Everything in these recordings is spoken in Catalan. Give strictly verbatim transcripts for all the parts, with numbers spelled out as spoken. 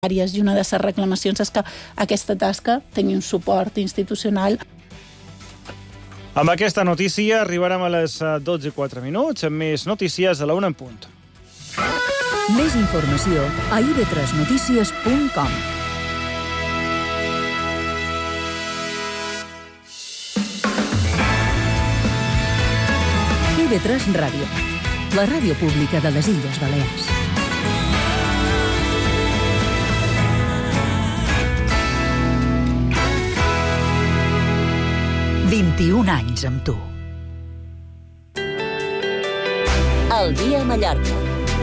i una de les reclamacions és que aquesta tasca tingui un suport institucional. Amb aquesta notícia arribarem a les dotze i quatre minuts, amb més notícies a la una en punt. Més informació a i ve tres notícies punt com. i ve tres Ràdio, la ràdio pública de les Illes Balears. vint-i-un anys amb tu. El dia a Mallorca.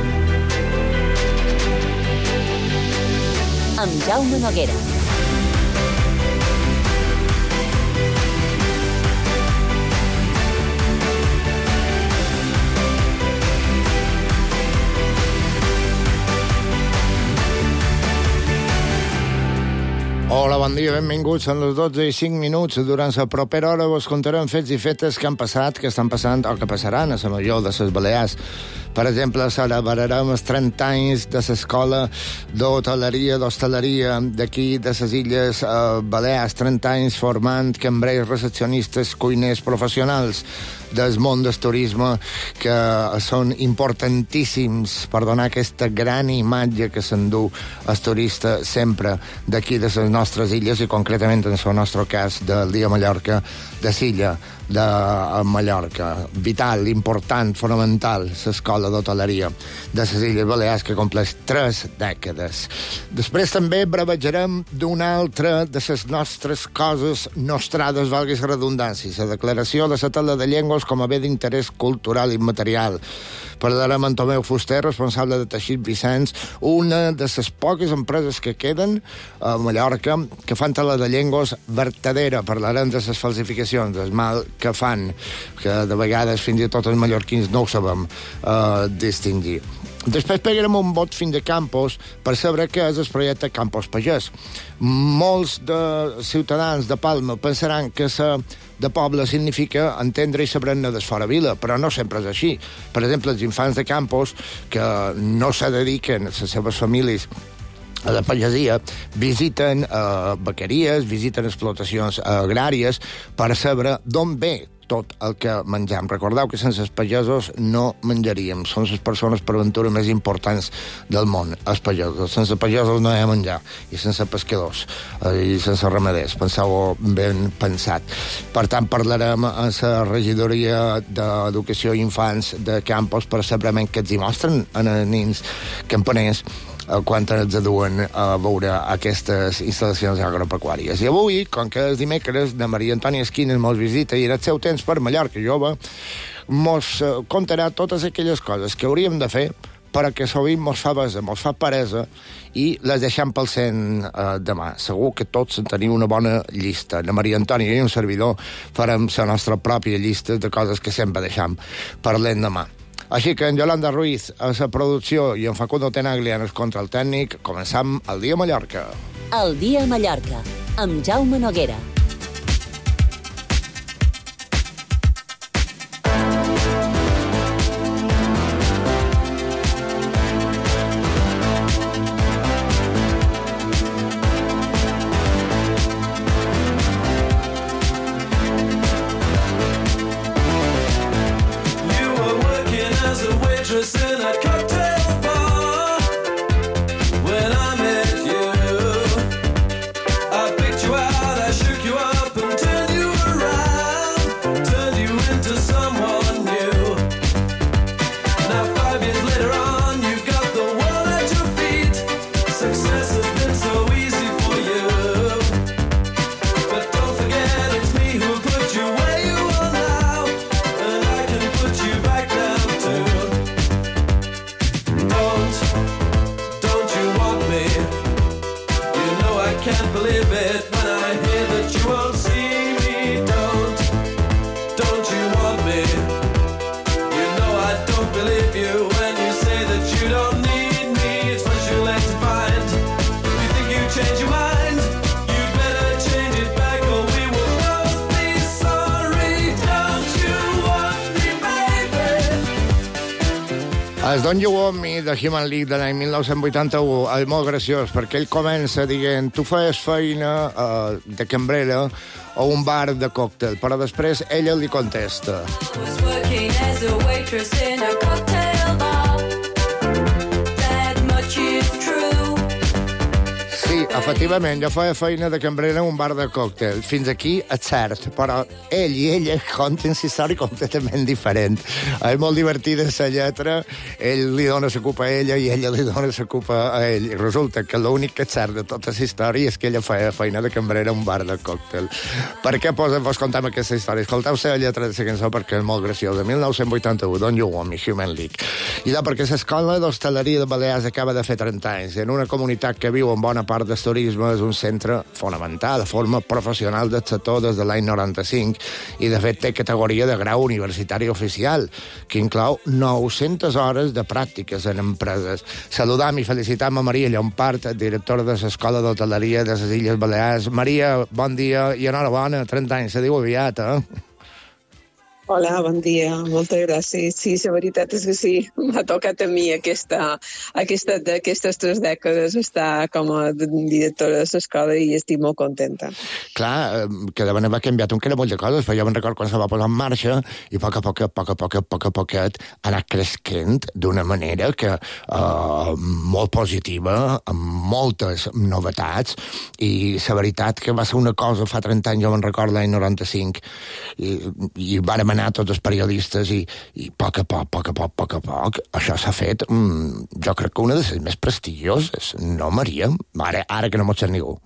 Amb Jaume Noguera. Hola, bon dia, benvinguts. Són les dotze i cinc minuts. Durant la propera hora vos contarem fets i fetes que han passat, que estan passant o que passaran a la Major de les Balears. Per exemple, celebrarem els trenta anys de l'escola d'hoteleria, d'hostaleria d'aquí, de les Illes eh, Balears. trenta anys formant cambrers, recepcionistes, cuiners professionals del món del turisme, que són importantíssims per donar aquesta gran imatge que s'endú el turista sempre d'aquí, de les nostres illes, i concretament en el nostre cas del dia Mallorca, de Silla, de Mallorca. Vital, important, fonamental, l'escola d'hoteleria de les Illes Balears, que compleix tres dècades. Després també brevejarem d'una altra de les nostres coses nostrades, valgues redundàncies, la declaració de la tala de llengües com a bé d'interès cultural immaterial. Parlarem amb Tomeu Fuster, responsable de Teixit Vicenç, una de les poques empreses que queden a Mallorca que fan tala de llengües vertadera. Parlarem de les falsificacions, del mal que fan, que de vegades fins i tot els mallorquins no ho sabem eh, distingir. Després pegarem un vot fin de Campos per saber què és el projecte Campos Pagès. Molts de ciutadans de Palma pensaran que la de poble significa entendre i saber-ne des fora vila, però no sempre és així. Per exemple, els infants de Campos, que no se dediquen a les seves famílies a la pagesia, visiten eh, bequeries, visiten explotacions agràries per saber d'on ve tot el que mengem. Recordeu que sense els pagesos no menjaríem. Són les persones per aventura més importants del món, els pagesos. Sense pagesos no hi ha menjar, i sense pescadors, i sense ramaders. Penseu ben pensat. Per tant, parlarem a la regidoria d'Educació i Infants de Campos per saber què els hi mostren a els nins campaners quan els aduen a veure aquestes instal·lacions agropecuàries. I avui, com que és dimecres, la Maria Antònia Esquines mos visita i en el seu temps per Mallorca jove, mos contarà totes aquelles coses que hauríem de fer perquè sovint mos fa besa, mos fa peresa, i les deixem pel cent eh, demà. Segur que tots en teniu una bona llista. La Maria Antònia i un servidor farem la nostra pròpia llista de coses que sempre deixem per l'endemà. Així que en Yolanda Ruiz a la producció i en Facundo Tenaglia en el control tècnic, començam el dia a Mallorca. El dia a Mallorca, amb Jaume Noguera. El Don't You Want Me de Human League de l'any mil nou-cents vuitanta-u és molt graciós perquè ell comença dient tu feies feina uh, de cambrera o un bar de còctel, però després ella li contesta. Sí, efectivament, jo feia feina de cambrera en un bar de còctel. Fins aquí és cert, però ell i ella conten una història completament diferent. És molt divertida la lletra, ell li dona la culpa a ella i ella li dona la culpa a ell. I resulta que l'únic que és cert de tota la història és que ella feia feina de cambrera en un bar de còctel. Per què posen vos contar aquesta història? Escolteu la lletra de la cançó perquè és molt graciosa. mil nou-cents vuitanta-u, Don't You Want Me, Human League. I de perquè l'escola d'hostaleria de Balears acaba de fer trenta anys en una comunitat que viu en bona part del turisme és un centre fonamental, de forma professional del sector des de l'any noranta-cinc i, de fet, té categoria de grau universitari oficial, que inclou nou-centes hores de pràctiques en empreses. Saludam i felicitam a Maria Llompart, directora de l'Escola d'Hoteleria de les Illes Balears. Maria, bon dia i enhorabona, trenta anys, se diu aviat, eh? Hola, bon dia, moltes gràcies. Sí, la veritat és que sí, m'ha tocat a mi aquesta, aquesta, aquestes tres dècades estar com a directora de l'escola i estic molt contenta. Clar, cada vegada va canviat un que era molt de coses, però jo me'n recordo quan se va posar en marxa i a poc a poc, a poc a poc, a poc a poquet ha anat creixent d'una manera que uh, molt positiva, amb moltes novetats, i la veritat que va ser una cosa, fa trenta anys, jo me'n recordo l'any noranta-cinc, i, i vàrem anar tots els periodistes i, i a poc a poc, poc a poc, poc a poc, això s'ha fet, mm, jo crec que una de les més prestigioses, no, Maria? Ara, ara que no m'ho sent ningú.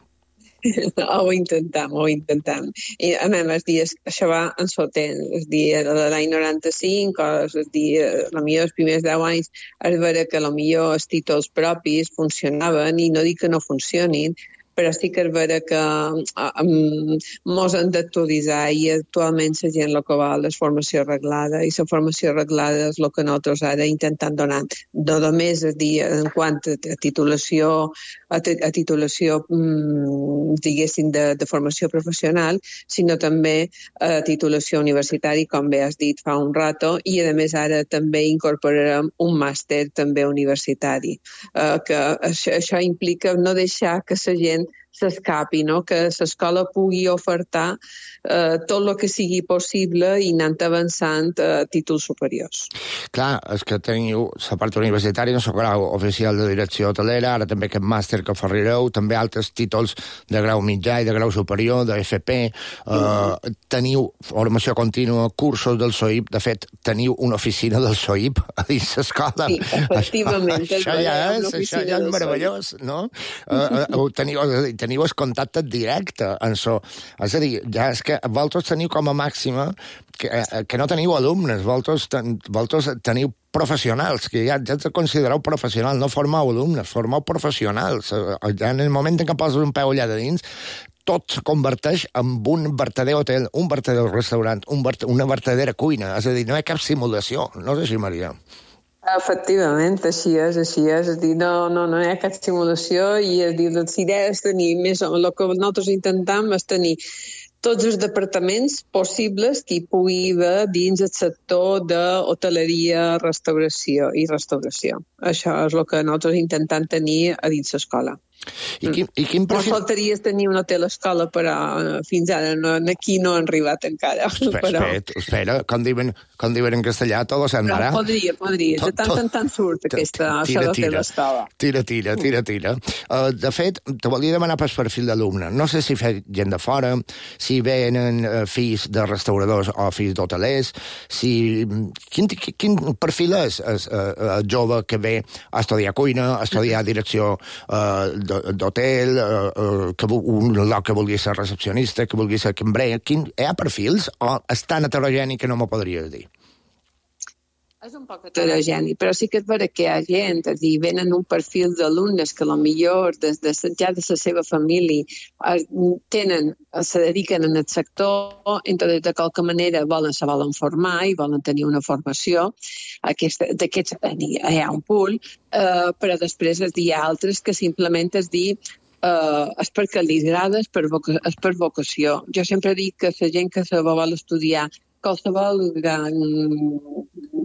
Ho intentam, ho intentam. I, a més, el dia, això va en sotent. El dia de l'any noranta-cinc, o el dia, potser els primers deu anys, és vera que potser els títols propis funcionaven, i no dic que no funcionin, però sí que és vera que um, mos hem d'actualitzar i actualment la gent el que vol és formació arreglada i la formació arreglada és el que nosaltres ara intentem donar. No només és dir en quant a titulació, a, a titulació um, diguéssim de, de formació professional, sinó també a titulació universitària, com bé has dit fa un rato, i a més ara també incorporarem un màster també universitari, uh, que això, això implica no deixar que la gent s'escapi, no? Que l'escola pugui ofertar eh, tot el que sigui possible i anant avançant a títols superiors. Clar, és que teniu la part universitària, el grau oficial de direcció hotelera, ara també aquest màster que oferireu, també altres títols de grau mitjà i de grau superior, de F P, eh, mm. teniu formació contínua, cursos del S O I P, de fet, teniu una oficina del S O I P a dins l'escola. Sí, efectivament. Això ja és, això ja és meravellós, no? Uh, uh, teniu, teniu el contacte directe en so. És a dir, ja és que vosaltres teniu com a màxima que, que no teniu alumnes, vosaltres, ten, vosaltres teniu professionals, que ja, ja te considereu professional, no formeu alumnes, formeu professionals. Ja en el moment en què poses un peu allà de dins, tot se converteix en un vertader hotel, un vertader restaurant, un vert, una vertadera cuina. És a dir, no hi ha cap simulació. No és així, Maria? Efectivament, així és, així és. És dir, no, no, no hi ha cap simulació i és dir, la idea és tenir més, el que nosaltres intentem és tenir tots els departaments possibles que hi pugui haver dins el sector d'hoteleria, restauració i restauració. Això és el que nosaltres intentem tenir a dins l'escola. I quin, i quin perfil... No faltaria tenir una hotel-escola, però fins ara no, aquí no han arribat encara. Espera, però... espera, espera, com diuen, com diuen en castellà, tot se andarà. Podria, podria. De tant en tant surt aquesta hotel-escola. Tira, tira, tira, tira. Uh, de fet, te volia demanar per perfil d'alumne. No sé si fer gent de fora, si venen uh, fills de restauradors o fills d'hotelers, si... Quin, quin perfil és el uh, jove que ve a estudiar cuina, a estudiar direcció uh, d'hotel, uh, que un lloc que vulgui ser recepcionista, que vulgui ser cambrer. Quin, hi ha perfils o és tan heterogeni que no m'ho podries dir? És un poc heterogeni, però sí que és vera que hi ha gent, és dir, venen un perfil d'alumnes que potser des de, ja de la seva família tenen, se dediquen en el sector, entonces de qualque manera volen, se volen formar i volen tenir una formació. D'aquests hi ha un pool, eh, però després hi ha altres que simplement és dir Uh, és perquè li agrada, és per, voca és per vocació. Jo sempre dic que la gent que se vol estudiar qualsevol gran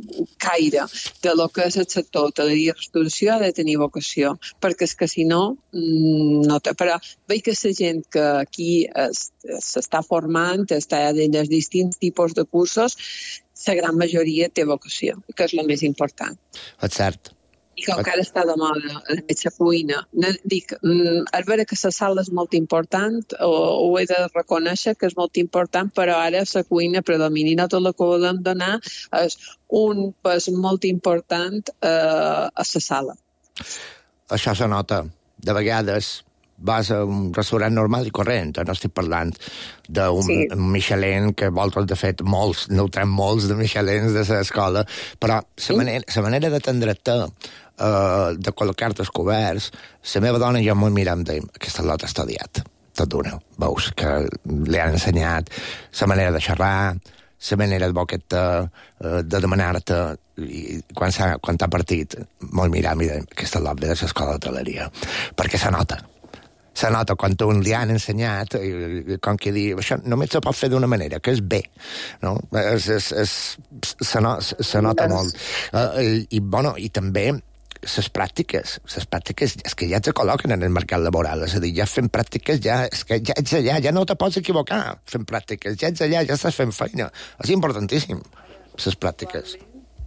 caire de lo que és el sector hoteleria i restauració ha de tenir vocació, perquè és que si no, no té. Però veig que la gent que aquí s'està formant, està en els distints tipus de cursos, la gran majoria té vocació, que és el més important. És cert. I que encara està de moda, a més la cuina. Dic, és vera que la sala és molt important, o, ho he de reconèixer que és molt important, però ara la cuina predomina. I tot el que volem donar és un pes molt important eh, a la sala. Això se nota. De vegades vas a un restaurant normal i corrent, no estic parlant d'un sí. Michelin, que vosaltres, de fet, molts, no ho tenen molts de Michelins de l'escola, però la sí. manera, la manera d'atendre-te, uh, de col·locar-te els coberts, la meva dona i jo m'ho mirem i dèiem, aquesta lot està odiat, tot d'una, veus, que li han ensenyat la manera de xerrar, la manera de boqueta, uh, de demanar-te, i quan s'ha quan t'ha partit, m'ho mirem i dèiem, aquesta lot ve de l'escola d'hoteleria, perquè se nota. Se nota quan tu li han ensenyat, com que dir, això només se pot fer d'una manera, que és bé, no? Es, es, es, se, no, se nota molt. Uh, i, i, bueno, i també les pràctiques, les pràctiques és que ja et col·loquen en el mercat laboral, és a dir, ja fent pràctiques, ja, és que ja ets allà, ja no te pots equivocar fent pràctiques, ja ets allà, ja estàs fent feina. És importantíssim, les pràctiques.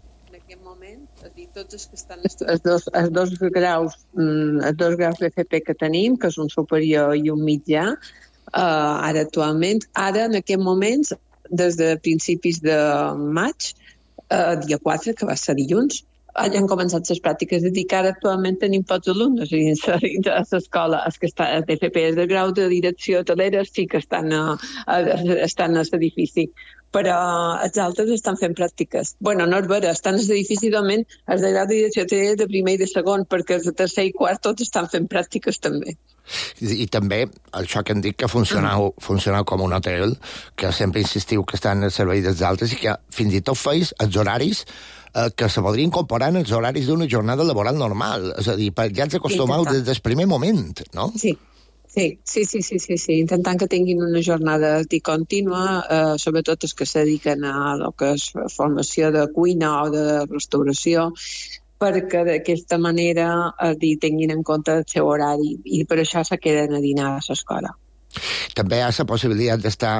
Tots els que estan els dos, els dos graus els dos graus d'F P que tenim, que és un superior i un mitjà, eh, ara actualment, ara en aquests moments, des de principis de maig, eh, dia quatre, que va ser dilluns, ja han començat les pràctiques. És a dir, que ara actualment tenim pocs alumnes dins a l'escola. Els que estan a F P de grau de direcció hotelera sí que estan a, a, estan a l'edifici, però els altres estan fent pràctiques. Bueno, no és vera, estan a l'edifici realment els de grau de direcció hotelera de primer i de segon, perquè els de tercer i quart tots estan fent pràctiques també. I, i també això que hem dit que funcionau, mm. funcionau com un hotel, que sempre insistiu que estan al servei dels altres i que fins i tot feis els horaris eh, que se podrien incorporar en els horaris d'una jornada laboral normal. És a dir, ja ens acostumeu sí, des del primer moment, no? Sí. Sí, sí, sí, sí, sí, sí, intentant que tinguin una jornada contínua, eh, sobretot els que se dediquen a lo que és formació de cuina o de restauració, perquè d'aquesta manera eh, tinguin en compte el seu horari i per això se queden a dinar a l'escola. També hi ha la possibilitat d'estar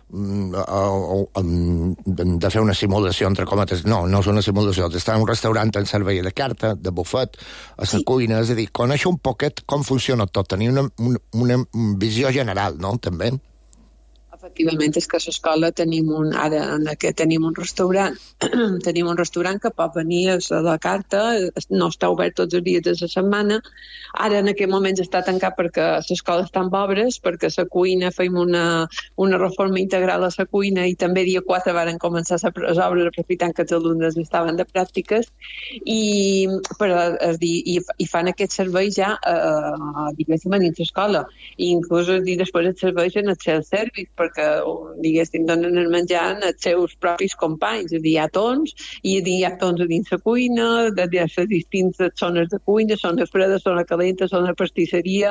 de fer una simulació, entre cometes, no, no és una simulació, d'estar en un restaurant en servei de carta, de bufet, a la sí. cuina, és a dir, conèixer un poquet com funciona tot, tenir una, una, una visió general, no?, també. Efectivament, és que a l'escola tenim un, ara en què tenim un restaurant, tenim un restaurant que pot venir a la carta, no està obert tots els dies de la setmana, ara en aquest moment està tancat perquè l'escola està en obres, perquè la cuina feim una, una reforma integral a la cuina i també dia quatre varen començar les obres aprofitant que els alumnes estaven de pràctiques i, però, és dir, i, i fan aquest servei ja eh, diguéssim a dins l'escola i inclús dir, després els serveis en el self-service perquè diguéssim, donen el menjar als seus propis companys. És a dir, hi ha tons, i hi ha tons a dins la cuina, de les distintes zones de cuina, zona freda, zona calenta, zona pastisseria.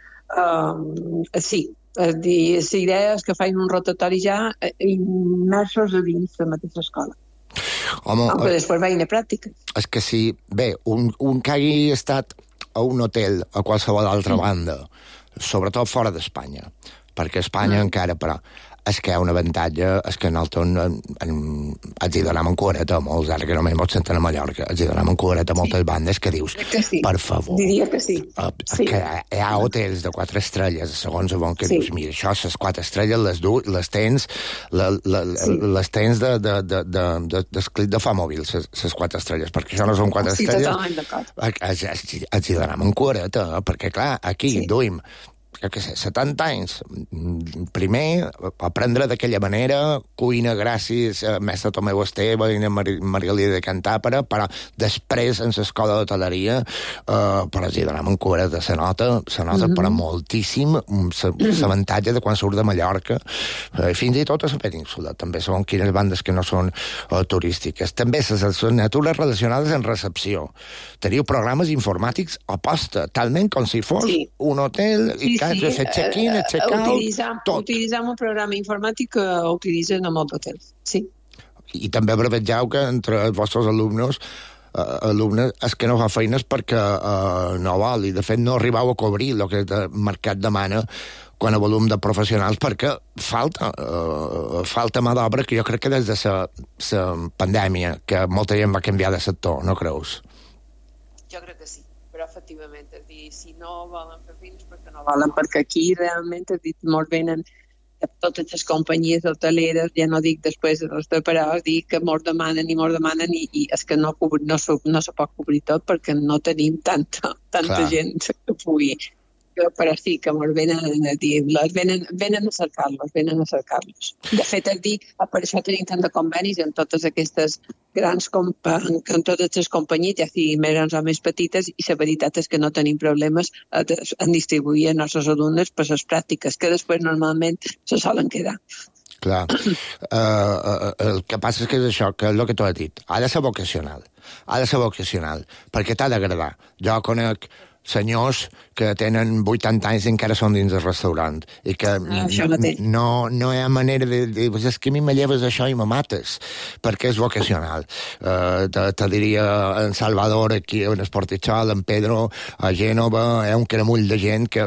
Um, sí, és dir, la idea és que facin un rotatori ja immersos a dins la mateixa escola. Home, Aunque després vagin a pràctiques. És que sí, bé, un, un que hagi estat a un hotel a qualsevol altra mm. banda, sobretot fora d'Espanya, perquè a Espanya mm. encara, però és que hi ha un avantatge, és que nosaltres en, en, els hi donem en cuareta a molts, ara que només pots sentar a Mallorca, els hi donem en cuareta a moltes sí. bandes que dius, que sí. per favor. Diria que sí. Uh, sí. Que hi ha hotels de quatre estrelles, segons bon que sí. dius, mira, això, les quatre estrelles les, du, les tens, la, la, sí. les tens de, de, de, de, de, d'esclit de fa mòbil, les quatre estrelles, perquè això no són quatre sí, estrelles. Sí, els, els, els hi donem en cuareta, perquè clar, aquí sí. duim jo què sé, setanta anys. Primer, aprendre d'aquella manera, cuina gràcies a mestre Tomeu Esteve i a Maria de Cantàpera, però després, en l'escola d'hoteleria, eh, per els hi donem en cura de la nota, la nota mm-hmm. però moltíssim, l'avantatge de quan surt de Mallorca, eh, fins i tot a la península, també són quines bandes que no són eh, turístiques. També les assignatures relacionades en recepció. Teniu programes informàtics a posta, talment com si fos sí. un hotel i sí, que has de fer check-in, check-out, utilitzam, tot. Utilitzam un programa informàtic que utilitzen a molts hotels, sí. I també brevegeu que entre els vostres alumnes uh, alumnes és que no fa feines perquè uh, no vol, i de fet no arribeu a cobrir el que el mercat demana quan a volum de professionals, perquè falta, uh, falta mà d'obra, que jo crec que des de la pandèmia, que molta gent va canviar de sector, no creus? Jo crec que sí, però efectivament, és dir, si no volen fer feines, perquè no volen, perquè aquí realment, és dir, molt venen totes les companyies hoteleres, ja no dic després de les preparades, dic que molt demanen i molt demanen i, i és que no, no, no se pot cobrir tot perquè no tenim tanta, tanta Clar. gent que pugui... però sí, que molt venen a dir, venen, venen a cercar-los, venen a cercar-los. De fet, és dir, per això tenim tant de convenis en totes aquestes grans, en, en totes les companyies, ja siguin més grans o més petites, i la veritat és que no tenim problemes en distribuir els nostres alumnes per les pràctiques, que després normalment se solen quedar. Clar. Uh, uh, el que passa és que és això, que és el que tu has dit. Ha de ser vocacional. Ha de ser vocacional, perquè t'ha d'agradar. Jo conec senyors que tenen vuitanta anys i encara són dins del restaurant i que no, no hi ha manera de dir, és que a mi me lleves això i me mates, perquè és vocacional. Uh, te, te diria en Salvador, aquí en Esportitxol, en Pedro, a Gènova, hi ha un caramull de gent que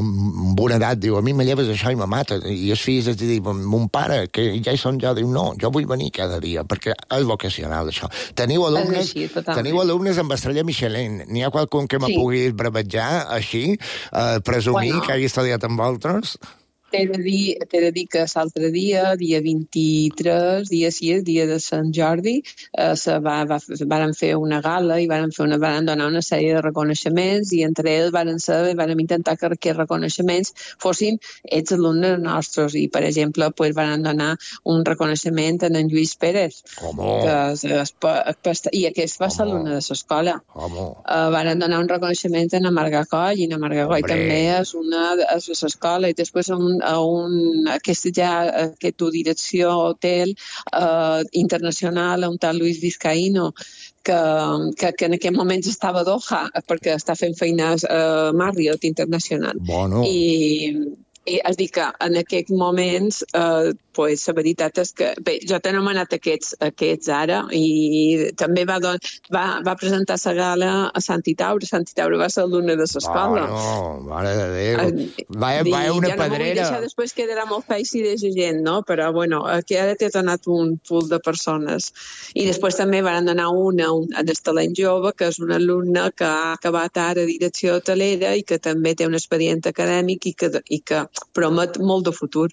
amb una edat diu, a mi me lleves això i me mates, i els fills es diuen, mon pare, que ja hi són jo, diu, no, jo vull venir cada dia, perquè és vocacional això. Teniu alumnes, així, teniu alumnes amb estrella Michelin, n'hi ha qualcun que me sí. pugui brevetjar així, eh, presumir bueno. que hagi estudiat amb vosaltres? T'he de dir, t'he de dir que l'altre dia, dia vint-i-tres, dia sis, dia de Sant Jordi, eh, se va, va, van fer una gala i van, fer una, van donar una sèrie de reconeixements i entre ells van ser, van intentar que aquests reconeixements fossin ets alumnes nostres i, per exemple, pues, van donar un reconeixement a en Lluís Pérez, que és, és, i aquest va ser alumne de l'escola. Uh, van donar un reconeixement a en Marga Coll, i en Marga Coll també és una de l'escola, i després un a un, aquesta ja aquesta direcció hotel eh, internacional, a un tal Luis Vizcaíno, que, que, que en aquest moment estava a Doha, perquè està fent feines a eh, Marriott Internacional. Bueno. I, i és dir que en aquests moments eh, pues, la veritat és que bé, jo t'he anomenat aquests, aquests ara i també va, don, va, va presentar la gala a Santi Taure. Santi Taure va ser alumne de l'escola. Oh, no, mare de Déu. Vaya, vaya una ja pedrera. Ja no m'ho després quedarà molt feixi de gent, no? Però, bueno, aquí ara t'he donat un pool de persones. I després també van donar una, un, un talent jove, que és un alumne que ha acabat ara direcció hotelera i que també té un expedient acadèmic i que, i que promet molt de futur.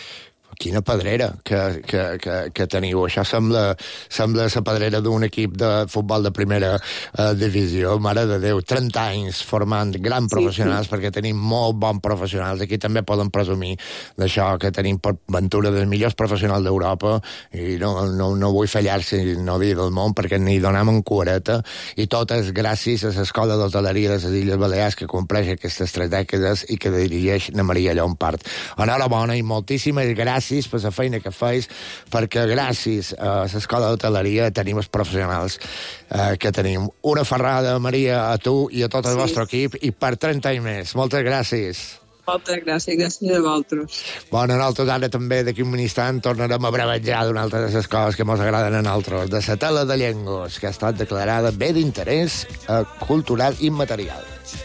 Quina pedrera que, que, que, que teniu. Això sembla, sembla la pedrera d'un equip de futbol de primera uh, divisió. Mare de Déu, trenta anys formant grans professionals, sí, sí. perquè tenim molt bons professionals. Aquí també poden presumir d'això, que tenim per ventura dels millors professionals d'Europa, i no, no, no vull fallar-se no dir del món, perquè n'hi donem en cuareta, i tot és gràcies a l'Escola d'Hoteleria de les Illes Balears, que compleix aquestes tres dècades i que dirigeix na Maria Llompart. Enhorabona i moltíssimes gràcies per la feina que feis, perquè gràcies a l'Escola d'Hoteleria tenim els professionals eh, que tenim. Una ferrada, Maria, a tu i a tot el sí. vostre equip, i per trenta anys més. Moltes gràcies. Moltes gràcies, gràcies a vosaltres. Bueno, nosaltres ara també, d'aquí un instant, tornarem a brevetjar d'una altra de les coses que ens agraden a nosaltres, de la tela de llengües, que ha estat declarada bé d'interès eh, cultural immaterial.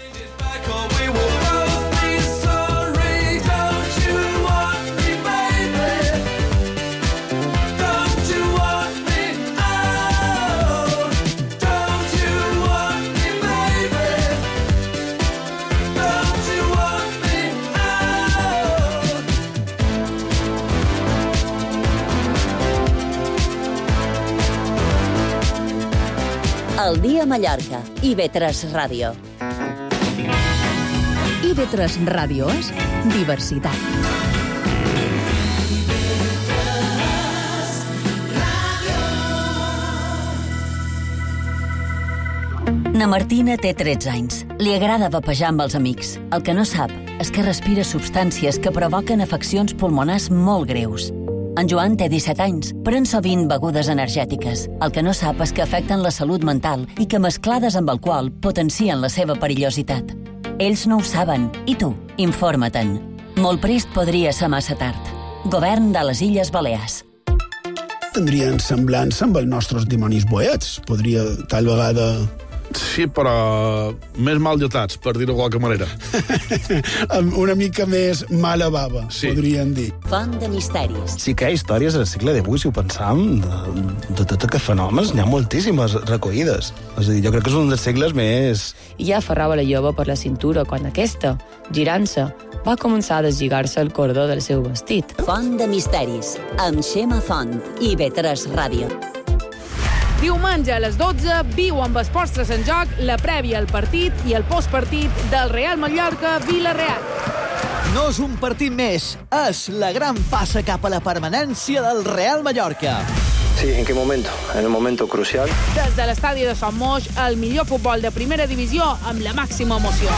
El dia a Mallorca. I ve tres Ràdio. I ve tres Ràdio és diversitat. Na Martina té tretze anys. Li agrada vapejar amb els amics. El que no sap és que respira substàncies que provoquen afeccions pulmonars molt greus. En Joan té disset anys, pren sovint begudes energètiques. El que no sap és que afecten la salut mental i que mesclades amb alcohol potencien la seva perillositat. Ells no ho saben, i tu, informa-te'n. Molt prest podria ser massa tard. Govern de les Illes Balears. tindrien semblança amb els nostres dimonis boets. Podria, tal vegada... Sí, però més mal lletats, per dir-ho de qualque manera. Una mica més mala bava, sí. Podríem dir. Font de misteris. Sí que hi ha històries al segle divuit, si ho pensam, de, de tot aquests fenòmens, n'hi ha moltíssimes recollides. És a dir, jo crec que és un dels segles més... I ja aferrava la jove per la cintura quan aquesta, girant-se, va començar a deslligar-se el cordó del seu vestit. Font de misteris, amb Xema Font i I V tres Ràdio. Diumenge a les dotze, viu amb Esports en Joc la prèvia al partit i el postpartit del Real Mallorca-Villarreal. No és un partit més, és la gran passa cap a la permanència del Real Mallorca. Sí, ¿en qué momento? En el momento crucial. Des de l'estadi de Sant Moix, el millor futbol de primera divisió amb la màxima emoció.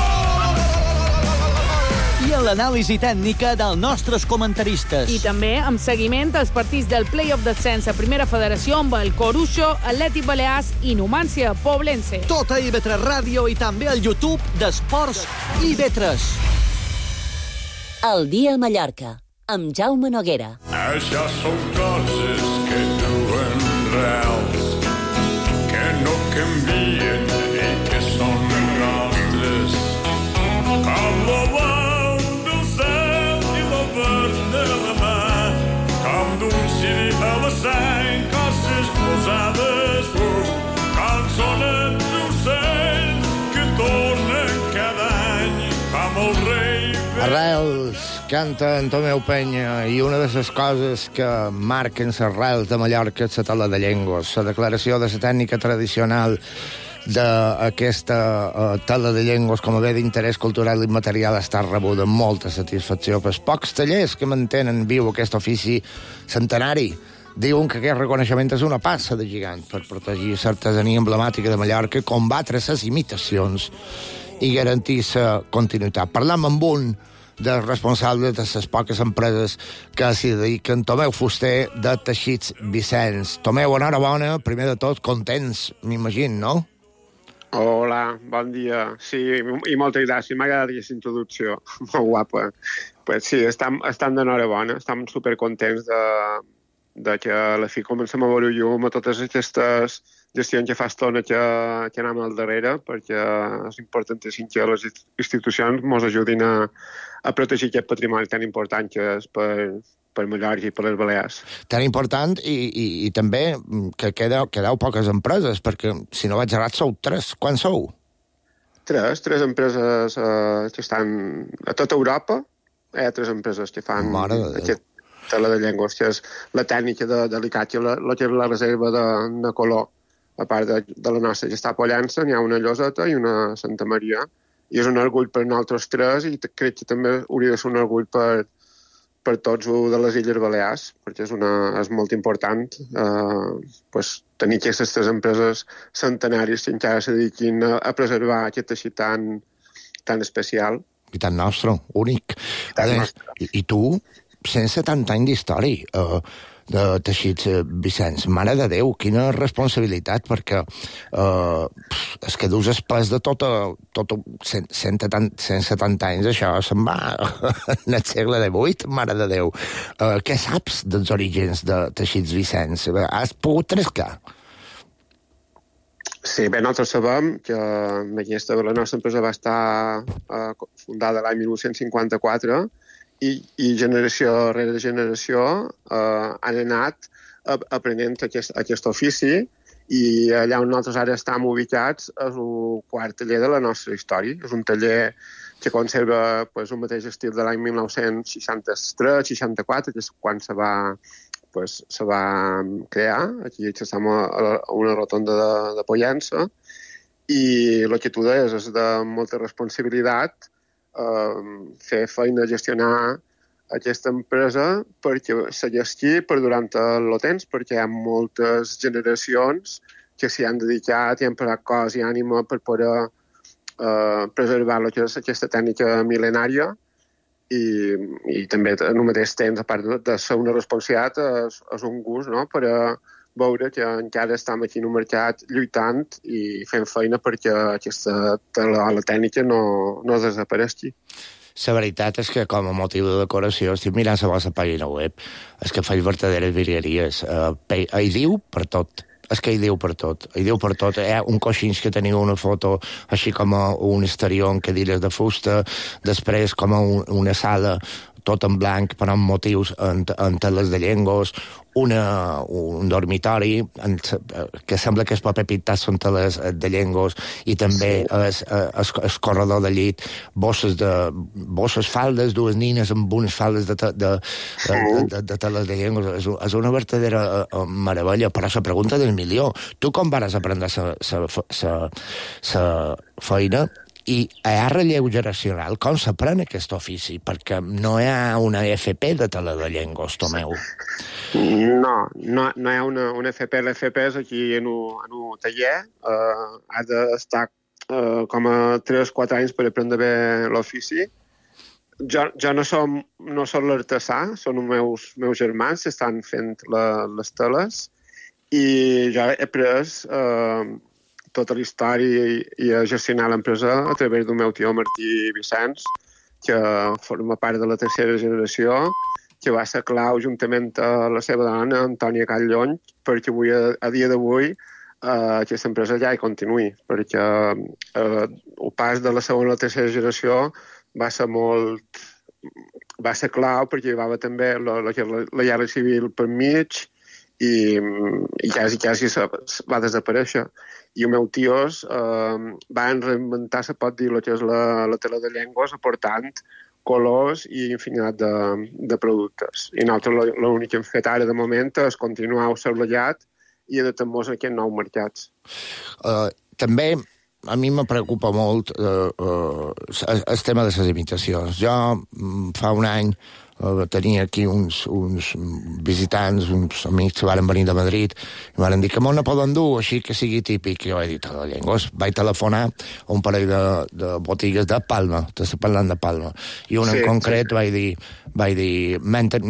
I en l'anàlisi tècnica dels nostres comentaristes. I també amb seguiment als partits del Play-off d'ascens a Primera Federació amb el Coruxo, Atlètic Balears i Numància Poblense. Tot a I V tres Ràdio i també al YouTube d'Esports I V tres. El dia a Mallorca, amb Jaume Noguera. Això són coses que duen reals, que no canvien i que són nostres. Com la blau del cel i la verd de la mà, com d'un ciri a la sang, coses posades full, com sonen d'ocells que tornen cada any, com el rei... Arrels, canta en Tomeu Penya, i una de les coses que marquen les arrels de Mallorca és la tala de llengües. La declaració de la tècnica tradicional d'aquesta uh, tala de llengües com a bé d'interès cultural i immaterial està rebuda amb molta satisfacció pels pocs tallers que mantenen viu aquest ofici centenari. Diuen que aquest reconeixement és una passa de gegant per protegir l'artesania emblemàtica de Mallorca, combatre les imitacions i garantir la continuïtat. Parlam amb un dels responsables de les poques empreses que s'hi dediquen, Tomeu Fuster, de Teixits Vicenç. Tomeu, enhorabona, primer de tot, contents, m'imagino, no? Hola, bon dia. Sí, i moltes gràcies, m'ha agradat aquesta introducció, molt guapa. Pues sí, estem, estem d'enhorabona, estem supercontents de, de que a la fi comencem a veure llum a totes aquestes gestions que fa estona que, que anem al darrere, perquè és importantíssim que les institucions ens ajudin a, a protegir aquest patrimoni tan important que és per, per Mallorca i per les Balears. Tan important i, i, i també que quedeu, quedeu poques empreses, perquè si no vaig errat sou tres. Quan sou? Tres, tres empreses eh, que estan a tota Europa. Hi ha tres empreses que fan aquest tela de llengües, que és la tècnica de delicatge, la, la que és la reserva de, de color. A part de, de la nostra que està a Pollença, n'hi ha una a Lloseta i una a Santa Maria. I és un orgull per nosaltres tres i crec que també hauria de ser un orgull per, per tots de les Illes Balears, perquè és, una, és molt important eh, pues, tenir aquestes tres empreses centenàries que encara se dediquin a, a preservar aquest teixit tan, tan especial. I tan nostre, únic. Tan nostre. I, I tu, sense tant any d'història, eh, de Teixits Vicenç, mare de Déu, quina responsabilitat, perquè eh, és que dus el pes de tota, tota sense, tant, sense tant anys, això se'n va en el segle divuit, mare de Déu. Eh, què saps dels orígens de Teixits Vicenç? Has pogut trescar? Sí, bé, nosaltres sabem que aquesta, la nostra empresa va estar eh, fundada l'any dinou cinquanta-quatre, I, i generació rere generació eh, han anat aprenent aquest, aquest ofici i allà on nosaltres ara estem ubicats és el quart taller de la nostra història. És un taller que conserva pues, un mateix estil de l'any dinou seixanta-tres seixanta-quatre, que és quan se va, pues, se va crear. Aquí estem a, a una rotonda de, de Pollença i el que tu deies és de molta responsabilitat Uh, fer feina, gestionar aquesta empresa perquè s'allesqui per durant el temps, perquè hi ha moltes generacions que s'hi han dedicat i han posat cos i ànima per poder uh, preservar lo que és aquesta tècnica mil·lenària i, i també en el mateix temps, a part de, de ser una responsabilitat, és, és un gust, no?, per a veure que encara estem aquí en el mercat lluitant i fent feina perquè aquesta la, la tècnica no, no desapareixi. la veritat és que com a motiu de decoració estic mirant la vostra pàgina web, és que faig verdaderes virgueries. Uh, hi diu per tot. És que hi diu per tot. Hi diu per tot. Hi ha un coixins que teniu una foto així com un exterior amb cadires de fusta, després com un, una sala tot en blanc, però amb motius en, en teles de llengos, una, un dormitori en, que sembla que el paper pintat són teles de llengos, i també el, el, el corredor de llit, bosses, de, bosses faldes, dues nines amb unes faldes de, de, de, de, de, de teles de llengos. És, és una verdadera meravella, però la pregunta del milió, tu com vas aprendre la feina? I hi ha relleu generacional? Com s'aprèn aquest ofici? Perquè no hi ha una F P de tele de llengos, Tomeu. No, no, no hi ha una, una F P. L'F P és aquí en un, en un taller. Uh, ha d'estar uh, com a tres o quatre anys per aprendre bé l'ofici. Jo, jo no som, no som l'artesà, són els meus, meus germans que estan fent la, les teles, i jo he après uh, tota la història i, i a gestionar l'empresa a través del meu tio Martí Vicenç, que forma part de la tercera generació, que va ser clau juntament a la seva dona, Antònia Catllony, perquè avui, a, a dia d'avui, eh, aquesta empresa ja hi continuï, perquè eh, el pas de la segona a la tercera generació va ser molt... va ser clau, perquè hi va haver també la, la, la, la guerra civil per mig, i, i quasi, quasi va desaparèixer. I els meus tios eh, van reinventar, se pot dir, el que és la, la tela de llengües, aportant colors i infinitat de, de productes. I nosaltres l'únic que hem fet ara de moment és continuar el seu legat i adaptar-nos a aquests nous mercats. Uh, també a mi me preocupa molt uh, uh, el tema de les imitacions. Jo fa un any uh, tenia aquí uns, uns visitants, uns amics que van venir de Madrid, i van dir que m'ho no poden dur, així que sigui típic. Jo he dit, a la llengua, vaig telefonar a un parell de, de botigues de Palma, t'estic parlant de Palma, i un sí, en concret sí. vaig dir, vaig dir,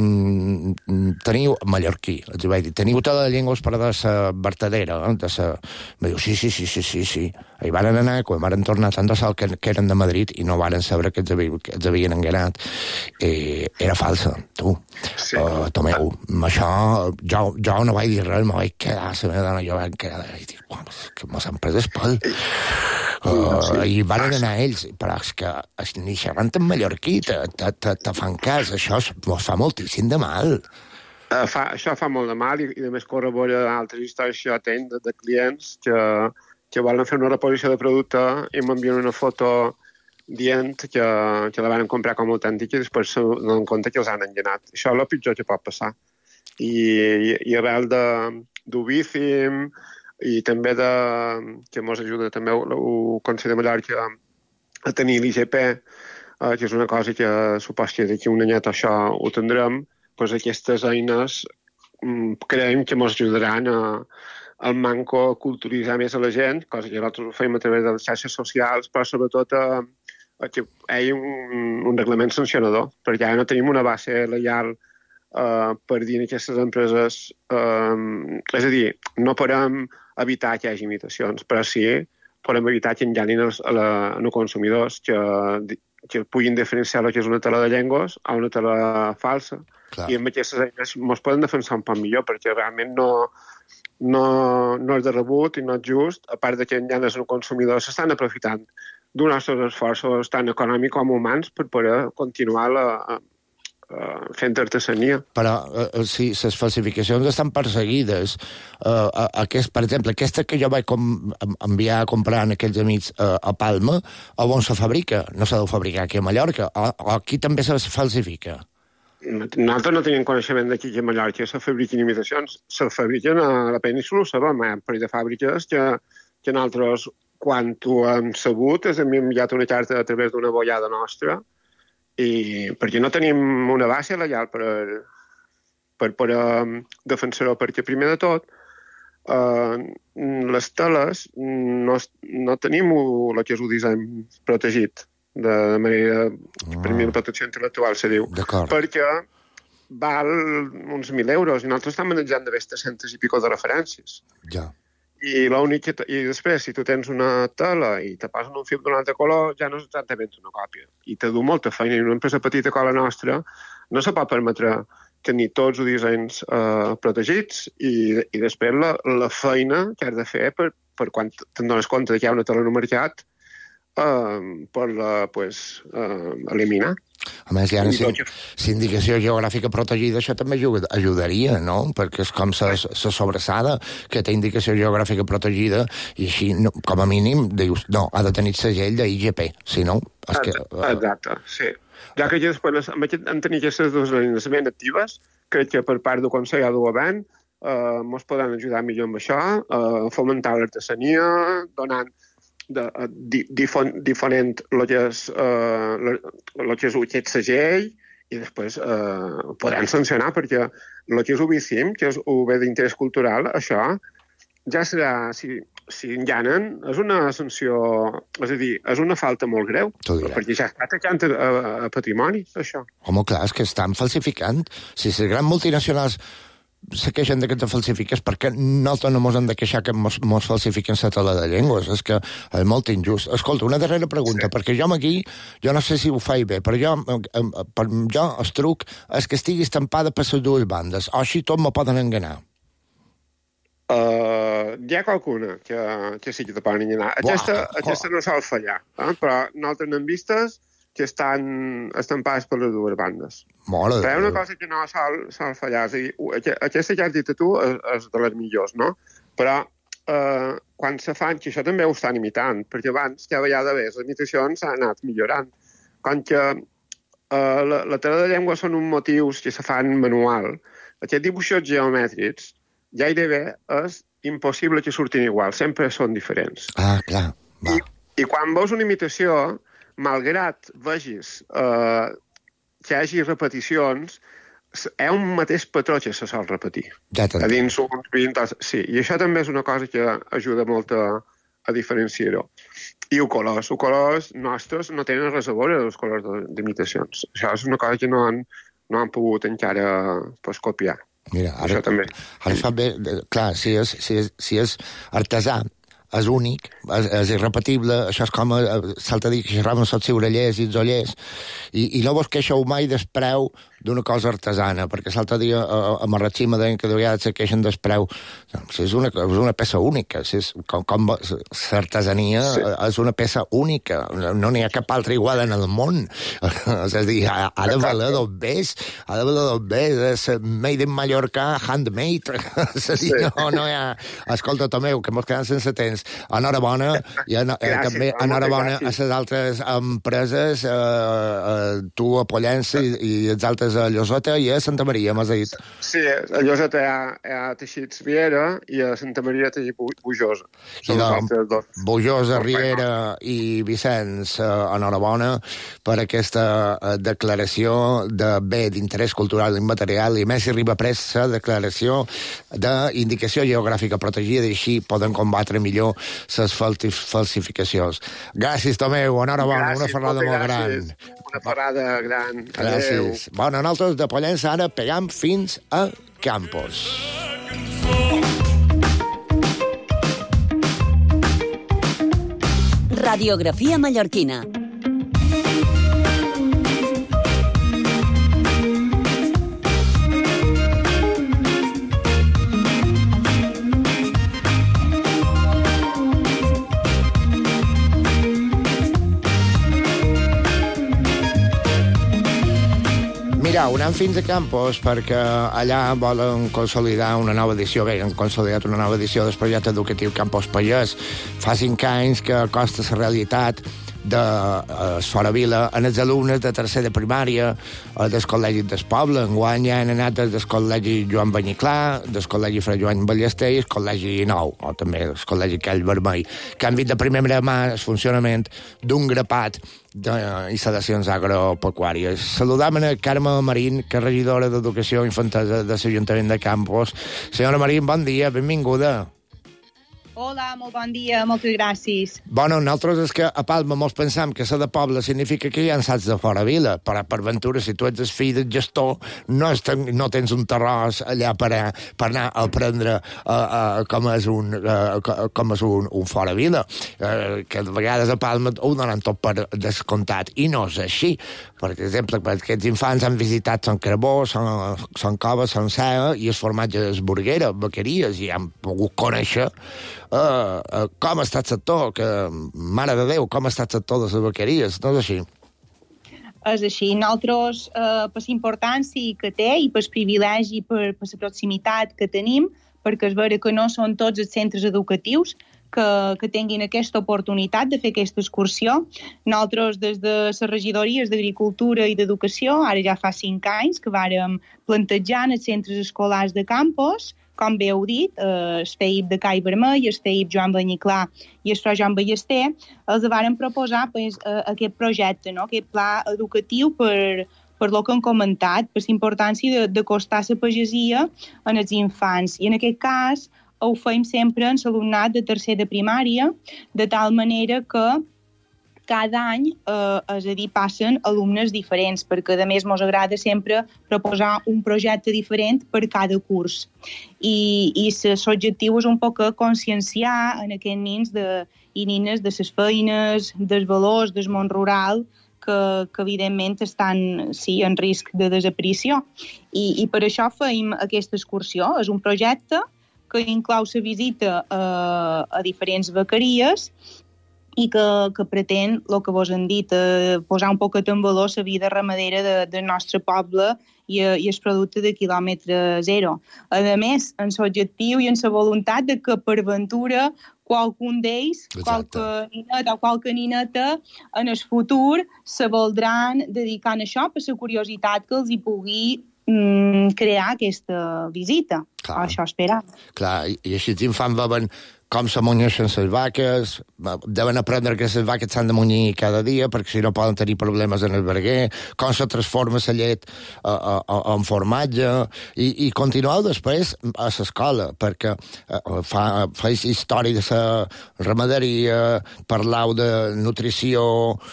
teniu, mallorquí, els vaig dir, teniu tota la llengua per de la vertadera, de sa... Va dir, sí, sí, sí, sí, sí, sí. I van anar, quan van tornar tant de sol que, que eren de Madrid i no van saber que els havien, que els havien enganat. Eh, era falsa, tu. Sí. Uh, Tomeu, això, jo, jo no vaig dir res, me vaig quedar, la meva dona, jo vaig quedar, i dic, que mos han pres el pal. Uh, sí. I van anar ells, però és que ni xerrant en mallorquí te, te, te, te fan cas, això mos fa moltíssim de mal. Uh, fa, això fa molt de mal, i, i a més corrobora altres històries que jo tenc de, de clients que, que volen fer una reposició de producte i m'envien una foto dient que, que la van comprar com autèntica i després se donen compte que els han enganat. Això és el pitjor que pot passar. I, i, i a veure de, d'Ubifim i també de, que ens ajuda també el, el Consell de Mallorca a tenir l'I G P, eh, que és una cosa que supos que d'aquí un anyet això ho tindrem, doncs aquestes eines mm, creiem que ens ajudaran a, al manco a culturitzar més a la gent, cosa que nosaltres ho fem a través de les xarxes socials, però sobretot a, a que hi hagi un, un reglament sancionador, perquè ara no tenim una base legal uh, per dir en aquestes empreses. Uh, és a dir, no podem evitar que hi hagi imitacions, però sí podem evitar que enganin els, a la, els consumidors, que, que puguin diferenciar el que és una tela de llengües a una tela falsa. Clar. I amb aquestes eines ens poden defensar un poc millor, perquè realment no, no, no és de rebut i no és just, a part de que ja els consumidors s'estan aprofitant d'un nostres esforços tant econòmics com humans per poder continuar la, uh, fent artesania. Però uh, si les falsificacions estan perseguides, uh, aquest, per exemple, aquesta que jo vaig com, enviar a comprar en aquells amics uh, a Palma, on se fabrica? No s'ha de fabricar aquí a Mallorca? O, o aquí també se falsifica? Nosaltres no tenim coneixement d'aquí a Mallorca se fabriquin imitacions. Se fabriquen a la península, sabem, hi ha un parell de fàbriques que, que nosaltres, quan ho hem sabut, hem enviat una carta a través d'una bollada nostra, i perquè no tenim una base legal per, per poder defensar-ho, perquè primer de tot, uh, les teles no, no tenim el que és el disseny protegit, de manera, per mi, la protecció intel·lectual, se diu. Perquè val uns mil euros i nosaltres estem manejant de tres-cents i pico de referències. Ja. I, l'únic que, I després, si tu tens una tela i te passen un film d'un altre color, ja no és exactament una còpia. I te du molta feina. I una empresa petita com la nostra no se pot permetre tenir tots els dissenys eh, protegits i, i després la, la feina que has de fer per, per quan te'n dones compte que hi ha una tela en el mercat eh, per la, pues, eh, eliminar. A més, hi ha una sindicació geogràfica protegida, això també ajudaria, no? Perquè és com la sobrassada que té indicació geogràfica protegida i així, no, com a mínim, dius, no, ha de tenir segell d'I G P, si no... És que, uh... Exacte, sí. Ja que ja després, amb aquest, en tenir aquestes dues línies ben actives, crec que per part del Consell de Govern eh, ens poden ajudar millor amb això, eh, fomentar l'artesania, donant de, di, difon, difonent el que és, eh, el que és aquest segell i després eh, podran sancionar perquè el que és U B I M, que és U B d'interès cultural, això ja serà, si, si enllanen, és una sanció, és a dir, és una falta molt greu, perquè ja està atacant a, a, a patrimoni, això. Home, clar, és que estan falsificant. Si les grans multinacionals se queixen que te falsifiques, perquè nosaltres no ens hem de queixar que mos, mos falsifiquen la tela de llengües. És que és molt injust. Escolta, una darrera pregunta, sí. Perquè jo aquí, jo no sé si ho faig bé, però jo, per jo el truc és que estigui estampada per les dues bandes, o així tot me poden enganar. Uh, hi ha qualcuna que, que sí que te poden enganar. Aquesta, Uah, aquesta no sol fallar, eh? Però nosaltres n'hem vistes que estan estampades per les dues bandes. Mola. Però hi ha una cosa que no sol, sol fallar. És a dir, aquesta que has dit a tu és, és de les millors, no? Però eh, quan se fan, que això també ho estan imitant, perquè abans, cada vegada més, les imitacions s'han anat millorant. Com que eh, la, la tela de llengua són uns motius que se fan manual, aquests dibuixos geomètrics gairebé és impossible que surtin igual, sempre són diferents. Ah, clar. Va. I, I quan veus una imitació, malgrat vegis eh, que hi hagi repeticions, és un mateix patró que se sol repetir. Ja a dins uns vint... Sí, i això també és una cosa que ajuda molt a, a diferenciar-ho. I els colors. Els colors nostres no tenen res a veure amb els colors d'imitacions. Això és una cosa que no han, no han pogut encara pues, copiar. Mira, ara, això també. Ara fa bé... Clar, si és, si és, si és artesà, és únic, és, és irrepetible, això és com salta dir que xerraven els ciurellers i els ollers, i, i no vos queixeu mai despreu d'una cosa artesana, perquè l'altre dia a, a Marratxima deien que de vegades se queixen despreu. Si és, una, és una peça única, si és, com, com l'artesania sí. És una peça única, no n'hi ha cap altra igual en el món. És a dir, ha, ha de valer dos bes, ha de valer dos bes, és made in Mallorca, handmade. És a dir, sí. no, no hi ha... Escolta, Tomeu, que mos quedem sense temps. Enhorabona, i en, eh, també enhorabona a les altres empreses, eh, eh, tu a Pollença i, i els altres a Lloseta i a Santa Maria, m'has dit. Sí, a Lloseta hi ha, hi ha Teixits Riera i a Santa Maria Teixit Bujosa. I de Bujosa, Riera i Vicenç, eh, enhorabona per aquesta eh, declaració de bé d'interès cultural immaterial i més si arriba pres la declaració d'indicació geogràfica protegida i així poden combatre millor les falsificacions. Gràcies, Tomeu, enhorabona, una ferrada molt gran. Una ferrada gran. Gràcies. Bueno, nosaltres de Pollença ara pegam fins a Campos. Radiografia mallorquina. Mireu, anem fins a Campos perquè allà volen consolidar una nova edició. Bé, han consolidat una nova edició del projecte educatiu Campos Pallès. Fa cinc anys que costa la realitat de eh, Fora Vila en els alumnes de tercer de primària eh, del Col·legi del Poble. Enguany ja han anat des del Col·legi Joan Banyiclà, del Col·legi Fra Joan Ballester i el Col·legi Nou, o també el Col·legi Call Vermell, que han vist de primera mà el funcionament d'un grapat d'instal·lacions agropecuàries. Saludam a Carme Marín, que és regidora d'Educació Infantesa de l'Ajuntament de Campos. Senyora Marín, bon dia, benvinguda. Hola, molt bon dia, moltes gràcies. Bueno, nosaltres és que a Palma mos pensam que ser de poble significa que hi ha sacs de fora vila, però per ventura, si tu ets el fill del gestor, no, ten, no tens un terròs allà per, a, per anar a aprendre uh, uh, com és un, uh, com és un, un fora vila, uh, que de vegades a Palma ho donen tot per descomptat, i no és així. Per exemple, aquests infants han visitat Sant Carbó, Sant, Sant Cova, Sant Cea i el formatge d'Esburguera, Vaqueries, i han pogut conèixer uh, uh, com ha estat el sector, que, mare de Déu, com ha estat el sector de les Vaqueries, no és així? És així. Nosaltres, eh, per la importància que té i per el privilegi, per, per la proximitat que tenim, perquè és vera que no són tots els centres educatius que, que tinguin aquesta oportunitat de fer aquesta excursió. Nosaltres, des de les regidories d'Agricultura i d'Educació, ara ja fa cinc anys que vàrem plantejar en els centres escolars de campus, com bé heu dit, eh, el F E I P de Cai Vermell, el F E I P Joan Banyiclà i el F R O Joan Ballester, els varen proposar pues, eh, aquest projecte, no? Aquest pla educatiu per, per lo que han comentat, per la importància d'acostar la pagesia en els infants. I en aquest cas ho fem sempre en l'alumnat de tercer de primària, de tal manera que cada any, eh, és a dir, passen alumnes diferents, perquè a més ens agrada sempre proposar un projecte diferent per cada curs. I, i l'objectiu és un poc conscienciar en aquests nins de, i nines de les feines, dels valors, del món rural, que, que evidentment estan sí, en risc de desaparició. I, I per això fem aquesta excursió. És un projecte que inclou la visita a, a diferents vaqueries i que, que pretén, el que vos han dit, eh, posar un poquet en valor la vida ramadera de, del nostre poble i, i el producte de quilòmetre zero. A més, en l'objectiu i en la voluntat de que per ventura qualcun d'ells, qualque nineta o qualque nineta, en el futur se voldran dedicar a això per la curiositat que els hi pugui mm, crear aquesta visita. Clar. Això esperam. Clar, i, i així els infants veuen com se munyeixen les vaques, deuen aprendre que les vaques s'han de munyir cada dia perquè si no poden tenir problemes en el verguer, com se transforma la llet a, a, a, en formatge, i, i continueu després a l'escola, perquè fa, feis història de la ramaderia, parlau de nutrició,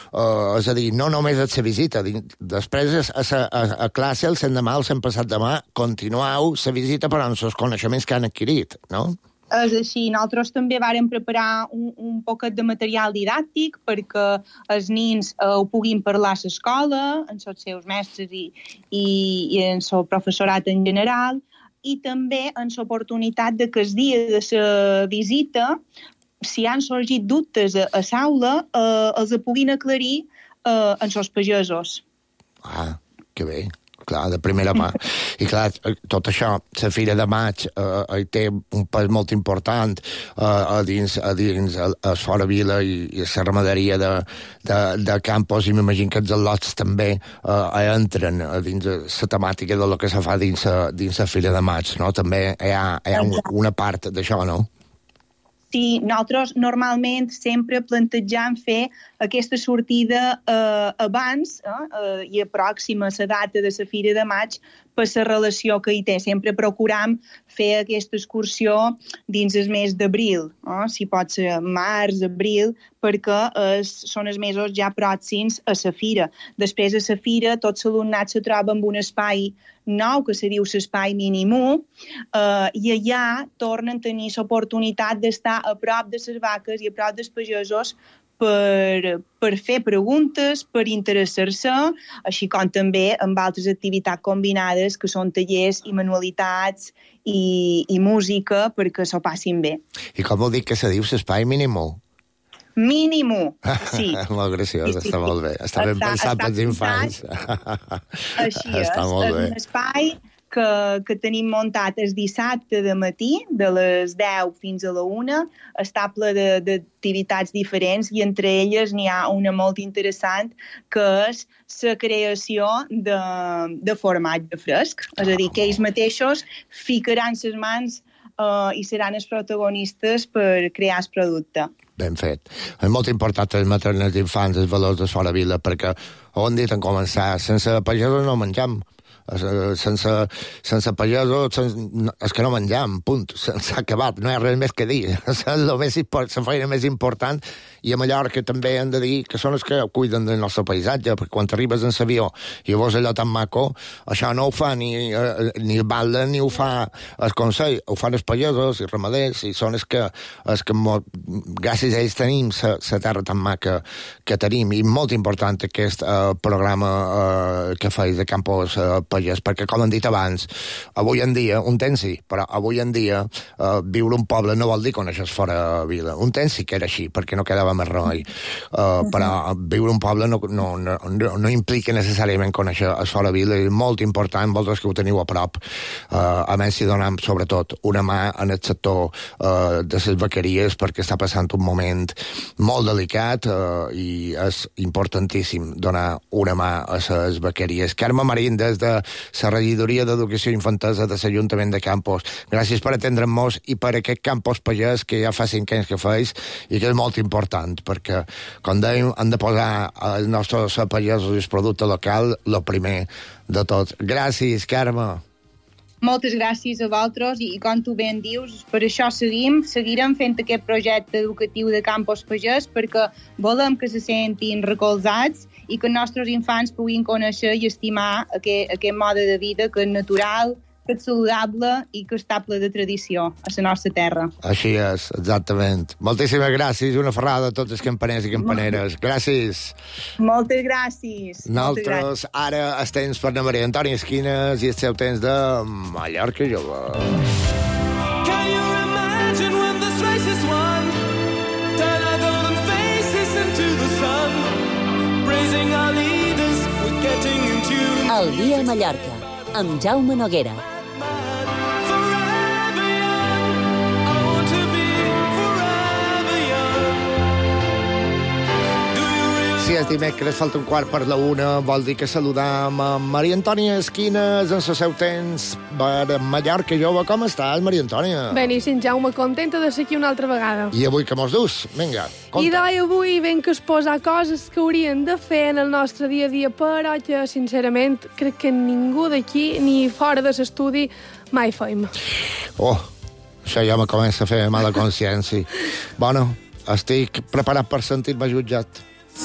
eh, és a dir, no només a la visita, després a, a, a, a classe, el l'endemà, el l'hem passat demà, continueu la visita per amb els coneixements que han adquirit, no? És així. Nosaltres també vàrem preparar un, un poquet de material didàctic perquè els nins eh, ho puguin parlar a l'escola, amb els seus mestres i, i, i en el professorat en general, i també en l'oportunitat de que el dia de la visita, si han sorgit dubtes a, a l'aula, eh, els puguin aclarir eh, en els pagesos. Ah, que bé. Clar, de primera mà. I clar, tot això, la Fira de Maig, eh, té un pes molt important eh, a dins, a dins a, a Fora Vila i, i la ramaderia de, de, de Campos, i m'imagino que els al·lots també eh, entren a dins la temàtica de lo que se fa dins la dins Fira de Maig, no? També hi ha, hi ha un, una part d'això, no? Sí, nosaltres normalment sempre plantegem fer aquesta sortida eh, abans eh, i pròxima a la data de la Fira de Maig per la relació que hi té. Sempre procuram fer aquesta excursió dins el mes d'abril, eh? Si pot ser març, abril, perquè es, són els mesos ja pròxims a la Fira. Després de la Fira tot l'alumnat se troba en un espai nou que se diu l'espai Minimu, eh, i allà tornen a tenir l'oportunitat d'estar a prop de les vaques i a prop dels pagesos per, per fer preguntes, per interessar-se, així com també amb altres activitats combinades que són tallers i manualitats i, i música perquè s'ho passin bé. I com ho dic que se diu l'espai Minimu? Mínimu, sí. Molt graciós, sí, sí, està sí. Molt bé. Està, està ben pensat està pels infants. Així és. Està molt bé. És un espai que, que tenim muntat el dissabte de matí, de les deu fins a la una. Està ple d'activitats diferents i entre elles n'hi ha una molt interessant que és la creació de, de formatge fresc. És a dir, que ells mateixos ficaran les mans Uh, i seran els protagonistes per crear el producte. Ben fet. És molt important transmetre als infants els valors de Fora Vila, perquè ho han dit en començar, sense pagesos no menjam. Sense, sense pagesos sense, és que no menjam, punt. S'ha acabat, no hi ha res més que dir. És la, més, la feina més important. I a Mallorca també hem de dir que són els que cuiden del nostre paisatge, perquè quan arribes en l'avió i veus allò tan maco, això no ho fa ni, ni el Balda ni ho fa el Consell, ho fan els pagesos i ramaders, i són els que, els que gràcies a ells tenim la terra tan maca que tenim. I molt important aquest eh, programa eh, que feis de Campos eh, Pagès, perquè com hem dit abans, avui en dia, un temps sí, però avui en dia eh, viure un poble no vol dir conèixer fora vila. Un temps sí que era així, perquè no quedava més rai. Uh, però viure un poble no, no, no, no implica necessàriament conèixer a fora vila. És molt important, vosaltres que ho teniu a prop. Uh, a més, si donem, sobretot, una mà en el sector uh, de les vaqueries, perquè està passant un moment molt delicat uh, i és importantíssim donar una mà a les vaqueries. Carme Marín, des de la regidoria d'Educació Infantesa de l'Ajuntament de Campos, gràcies per atendre'ns i per aquest Campos Pagès que ja fa cinc anys que feis i que és molt important, perquè, com dèiem, han de posar els nostres pagesos i el producte local el primer de tot. Gràcies, Carme. Moltes gràcies a vosaltres i, com tu ben dius, per això seguim, seguirem fent aquest projecte educatiu de Campos Pagès perquè volem que se sentin recolzats i que els nostres infants puguin conèixer i estimar aquest, aquest mode de vida que és natural, que és saludable i que està ple de tradició a la nostra terra. Així és, exactament. Moltíssimes gràcies i una ferrada a tots els campaners i campaneres. Gràcies. Moltes gràcies. Nosaltres ara el temps per la Maria Antònia Esquines i el seu temps de Mallorca Jove. Can you imagine when this race is won? Turn our golden faces into the sun. Praising our leaders, we're getting in tune. El dia a Mallorca, amb Jaume Noguera. Si és dimecres, falta un quart per la una, vol dir que saludam a Maria Antònia Esquines en el seu temps per Mallorca Jove. Com estàs, Maria Antònia? Beníssim, Jaume, contenta de ser aquí una altra vegada. I avui que mos dus? Vinga, conta. I d'ahir avui ben que exposar coses que haurien de fer en el nostre dia a dia, però que, sincerament, crec que ningú d'aquí, ni fora de l'estudi, mai feim. Oh, això ja me comença a fer mala consciència. Bueno, estic preparat per sentir-me jutjat.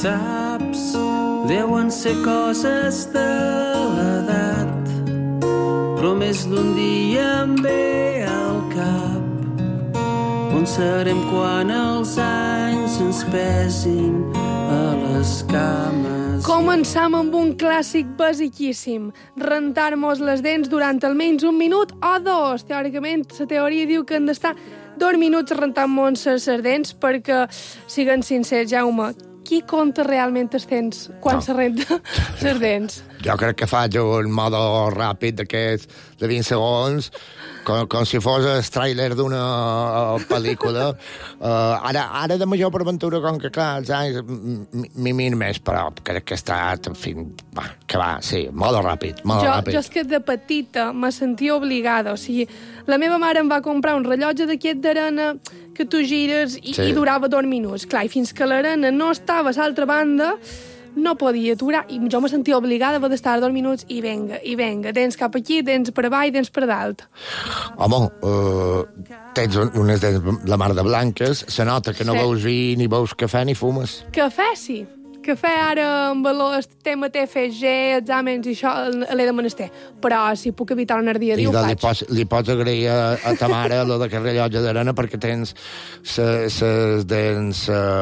Saps, deuen ser coses de l'edat, però més d'un dia em ve al cap. On serem quan els anys ens pesin a les cames? Començam amb un clàssic basiquíssim. Rentar-nos les dents durant almenys un minut o dos. Teòricament, la teoria diu que han d'estar dos minuts rentant-nos les dents perquè, siguem sincers, Jaume, qui compta realment els dents quan no. se renta les dents? Jo crec que faig un modo ràpid d'aquests de vint segons, com, com si fos el tràiler d'una pel·lícula. Uh, ara, ara de major per aventura, com que clar, els anys m'hi mir més, però crec que està, en fi, va, que va, sí, modo ràpid, modo jo, ràpid. Jo és que de petita me sentia obligada, o sigui, la meva mare em va comprar un rellotge d'aquest d'arena que tu gires i, sí. i durava dos minuts. Clar, i fins que l'arena no estava a l'altra banda, no podia aturar, i jo me sentia obligada a d'estar dos minuts, i venga, i venga, dents cap aquí, dents per avall, dents per dalt. Home, uh, tens unes dents la mar de blanques, se nota que no sí. veus vi, ni veus cafè, ni fumes. Cafè, sí. Cafè ara amb el tema T F G, exàmens i això l'he de menester. Però si puc evitar un dia a dia ho faig. Li pots, li pots agrair a, a ta mare lo d'aquest rellotge d'arena perquè tens les dents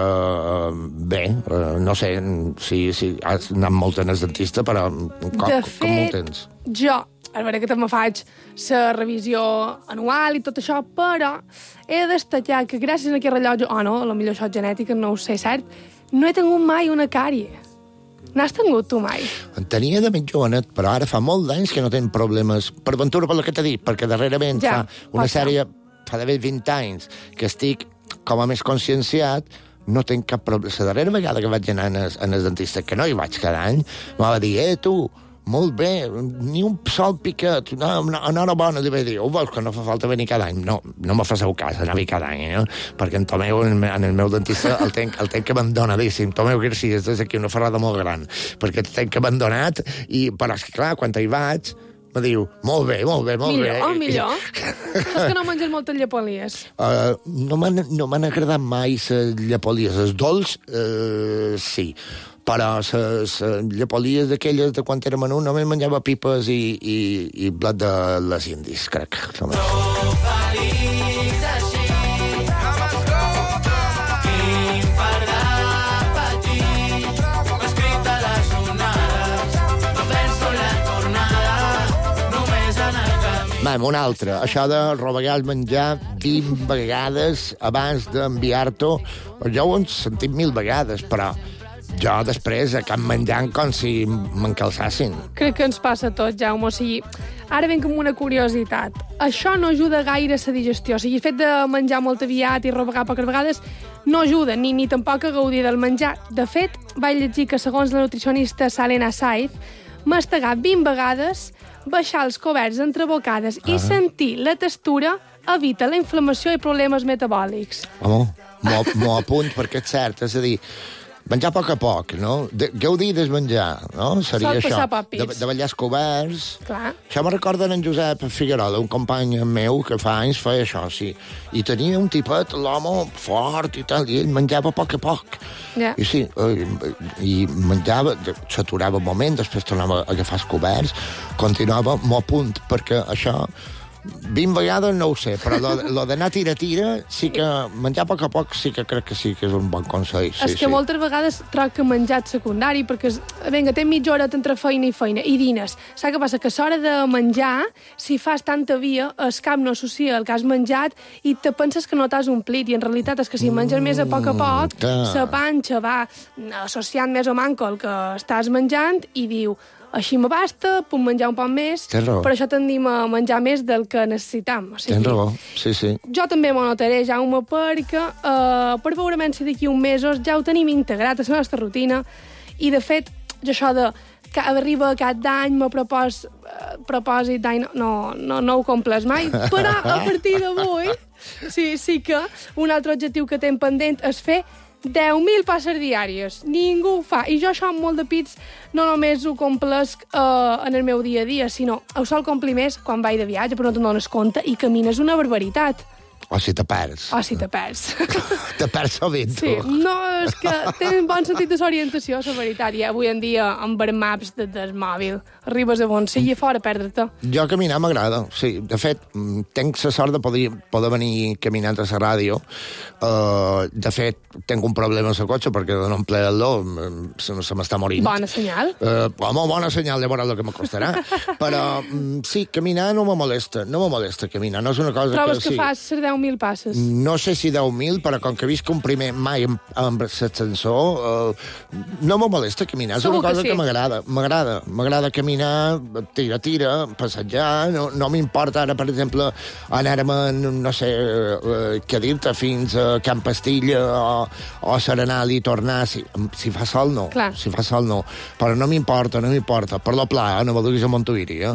uh, bé, uh, no sé si, si has anat molt en el dentista, però com, de fet, com ho tens? Jo, a veure que també faig la revisió anual i tot això, però he de destacar que gràcies a aquest rellotge, o oh no, potser això és genètica, no ho sé cert, no he tingut mai una càrie. N'has tingut tu mai? En tenia de ben jovenet, però ara fa molt d'anys que no tenc problemes. Per ventura, per el que t'he dit, perquè darrerament ja, fa una sèrie, fa d'haver vint anys, que estic com a més conscienciat, no tinc cap problema. La darrera vegada que vaig anar en el, en el dentista, que no hi vaig cada any, m'ha va dir, eh, tu, molt bé, ni un sol piquet, no, no, enhorabona, li vaig dir, ho veus que no fa falta venir cada any? No, no me faceu cas, anar-hi cada any, eh? Perquè en Tomeu, en, en el meu dentista, el tenc, el tenc abandonadíssim. Tomeu Garcia, és aquí una ferrada molt gran, perquè el tenc abandonat, i, però és que clar, quan hi vaig, me diu, molt bé, molt bé, molt millor, bé. Oh, millor, millor. És que no menges moltes llepolies. Uh, no m'han no agradat mai les llepolies. Els dolç, uh, sí. Però les llepolies d'aquelles de quan era menut només menjava pipes i, i, i blat de les indis, crec. Va, una altra. Això de rovegar menjar vint vegades abans d'enviar-t'ho. Jo ho he sentit mil vegades, però jo després acabo menjant com si m'encalçassin. Crec que ens passa a tots, Jaume. O sigui, ara ben com una curiositat. Això no ajuda gaire a la digestió. O sigui, el fet de menjar molt aviat i rovegar poques vegades no ajuda, ni, ni tampoc a gaudir del menjar. De fet, vaig llegir que, segons la nutricionista Salena Saiz, mastegar vint vegades, baixar els coberts entre bocades ah. i sentir la textura evita la inflamació i problemes metabòlics. Home, m'ho apunt perquè és cert, és a dir, menjar a poc a poc, no? De, gaudir del menjar, no? Seria Sol això, de, de ballar els coberts. Clar. Això me recorda en Josep Figuerola, un company meu que fa anys feia això, sí. I tenia un tipet, l'home, fort i tal, i ell menjava a poc a poc. Yeah. I sí, i menjava, s'aturava un moment, després tornava a agafar els coberts, continuava, m'ho apunt, perquè això vint vegades no ho sé, però lo, lo d'anar tira-tira, sí que menjar a poc a poc sí que crec que sí que és un bon consell. Sí, és que sí. moltes vegades troc que menjar secundari, perquè, vinga, tens mitja hora entre feina i feina, i dines. Saps què passa? Que a l'hora de menjar, si fas tanta via, el cap no associa el que has menjat i te penses que no t'has omplit, i en realitat és que si menges més a poc a poc, la panxa va associant més o manco el que estàs menjant i diu, així me basta, puc menjar un poc més, però això tendim a menjar més del que necessitam. O sigui, tens raó, sí, sí. Jo també m'ho notaré, Jaume, perquè uh, per veure si d'aquí uns mesos ja ho tenim integrat a la nostra rutina, i de fet, jo això de que arriba cap d'any, me propòs, uh, propòsit d'any, no, no, no ho comples mai, però a partir d'avui sí, sí que un altre objectiu que tinc pendent és fer deu mil passes diàries. Ningú ho fa. I jo això amb molt de pits no només ho complesc uh, en el meu dia a dia, sinó ho sol complir més quan vaig de viatge, però no te'n dones compte i camines una barbaritat. O si te perds. O si te perds. Te perds sovint, tu. Sí, no, és que tenen bon sentit de l'orientació, la veritat. I avui en dia, amb el maps de, del mòbil, arribes a on sigui fora a perdre-te. Jo caminar m'agrada, sí. De fet, tenc la sort de poder, poder venir caminant a la ràdio. Uh, de fet, tenc un problema a la cotxe perquè de no emplear-lo se, se m'està morint. Bona senyal. Uh, home, bona senyal, llavors el que me costarà. Però sí, caminar no me molesta. No me molesta caminar. No és una cosa Trobes que... que sí. fas les deu mil passes? No sé si deu mil, però com que visc un primer mai amb, amb l'ascensor, uh, no me molesta caminar. És Segur una cosa que sí. que m'agrada. M'agrada. M'agrada caminar, tira-tira, passejar. No, no m'importa ara, per exemple, anar-me'n, no sé, uh, què dir-te, fins a Camp Pastilla o, o Serenal i tornar. Si, si fa sol, no. Clar. Si fa sol, no. Però no m'importa, no m'importa. Per la pla, no me duguis a Montuïri, eh?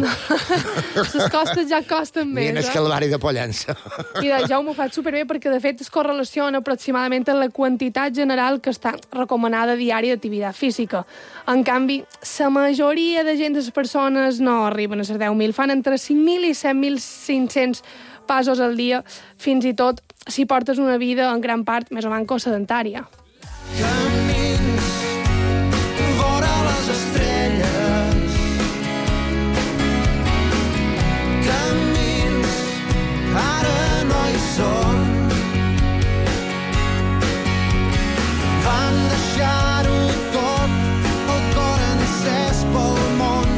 Les costes ja costen més, Ni en el eh? Calvari de Pollença. Mira, ja m'ho faig superbé perquè, de fet, es correlaciona aproximadament amb la quantitat general que està recomanada diària d'activitat física. En canvi, la majoria de gent, les persones, no arriben a les deu mil. Fan entre cinc mil i set mil cinc-cents passos al dia, fins i tot si portes una vida en gran part més o manco sedentària. Camins vora les estrelles, camins ara no hi són, van deixar-ho tot, el cor encès pel món,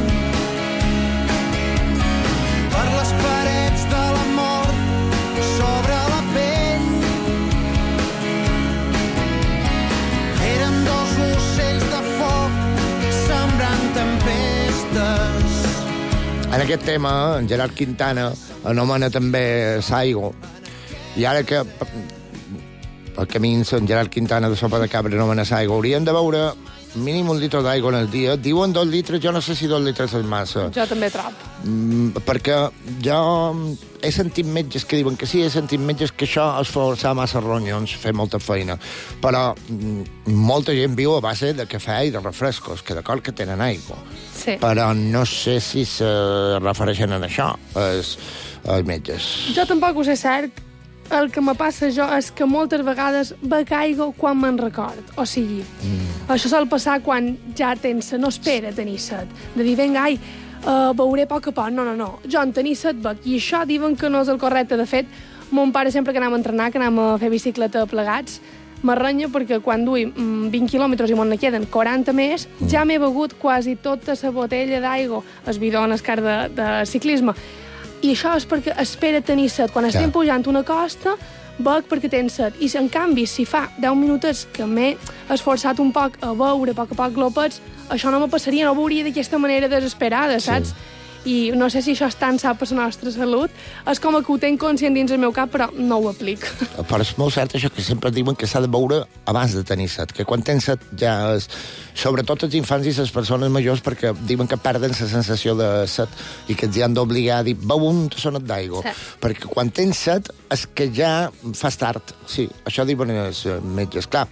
per les parets de la mort sobre la pell. Eren dos ocells de foc sembrant tempestes. En aquest tema, en Gerard Quintana anomena també Saigo. I ara que el camí en Gerard Quintana de Sopa de Cabra anomena Saigo, hauríem de veure mínim un litre d'aigua en el dia. Diuen dos litres, jo no sé si dos litres és massa. Jo també trob. Mm, perquè jo he sentit metges que diuen que sí, he sentit metges que això és forçar massa ronyons, fer molta feina. Però mm, molta gent viu a base de cafè i de refrescos, que d'acord que tenen aigua. Sí. Però no sé si se refereixen a això, els, els metges. Jo tampoc ho sé cert. El que me passa jo és que moltes vegades bec aigua quan me'n record. O sigui, mm. això sol passar quan ja tens set, no espera tenir set. De dir, vinga, ai, uh, beuré a poc a poc. No, no, no. Jo en tenir set bec. I això diuen que no és el correcte. De fet, mon pare sempre que anem a entrenar, que anem a fer bicicleta plegats, m'arrenya perquè quan dui vint quilòmetres i me'n queden quaranta més, mm. ja m'he begut quasi tota la botella d'aigua, el bidó en el car de, de ciclisme. I això és perquè espera tenir set. Quan estem pujant una costa, bec perquè tens set. I, en canvi, si fa deu minutets que m'he esforçat un poc a beure a poc a poc glopets, això no me passaria, no veuria d'aquesta manera desesperada, saps? Sí. I no sé si això és tan sa per la nostra salut. És com que ho tenc conscient dins el meu cap, però no ho aplic. Però és molt cert això que sempre diuen que s'ha de beure abans de tenir set, que quan tens set ja és... Sobretot els infants i les persones majors, perquè diuen que perden la sensació de set i que els hi han d'obligar a dir beu un tassonet d'aigua. Sí. Perquè quan tens set és que ja fas tard. Sí, això diuen els metges. Clar,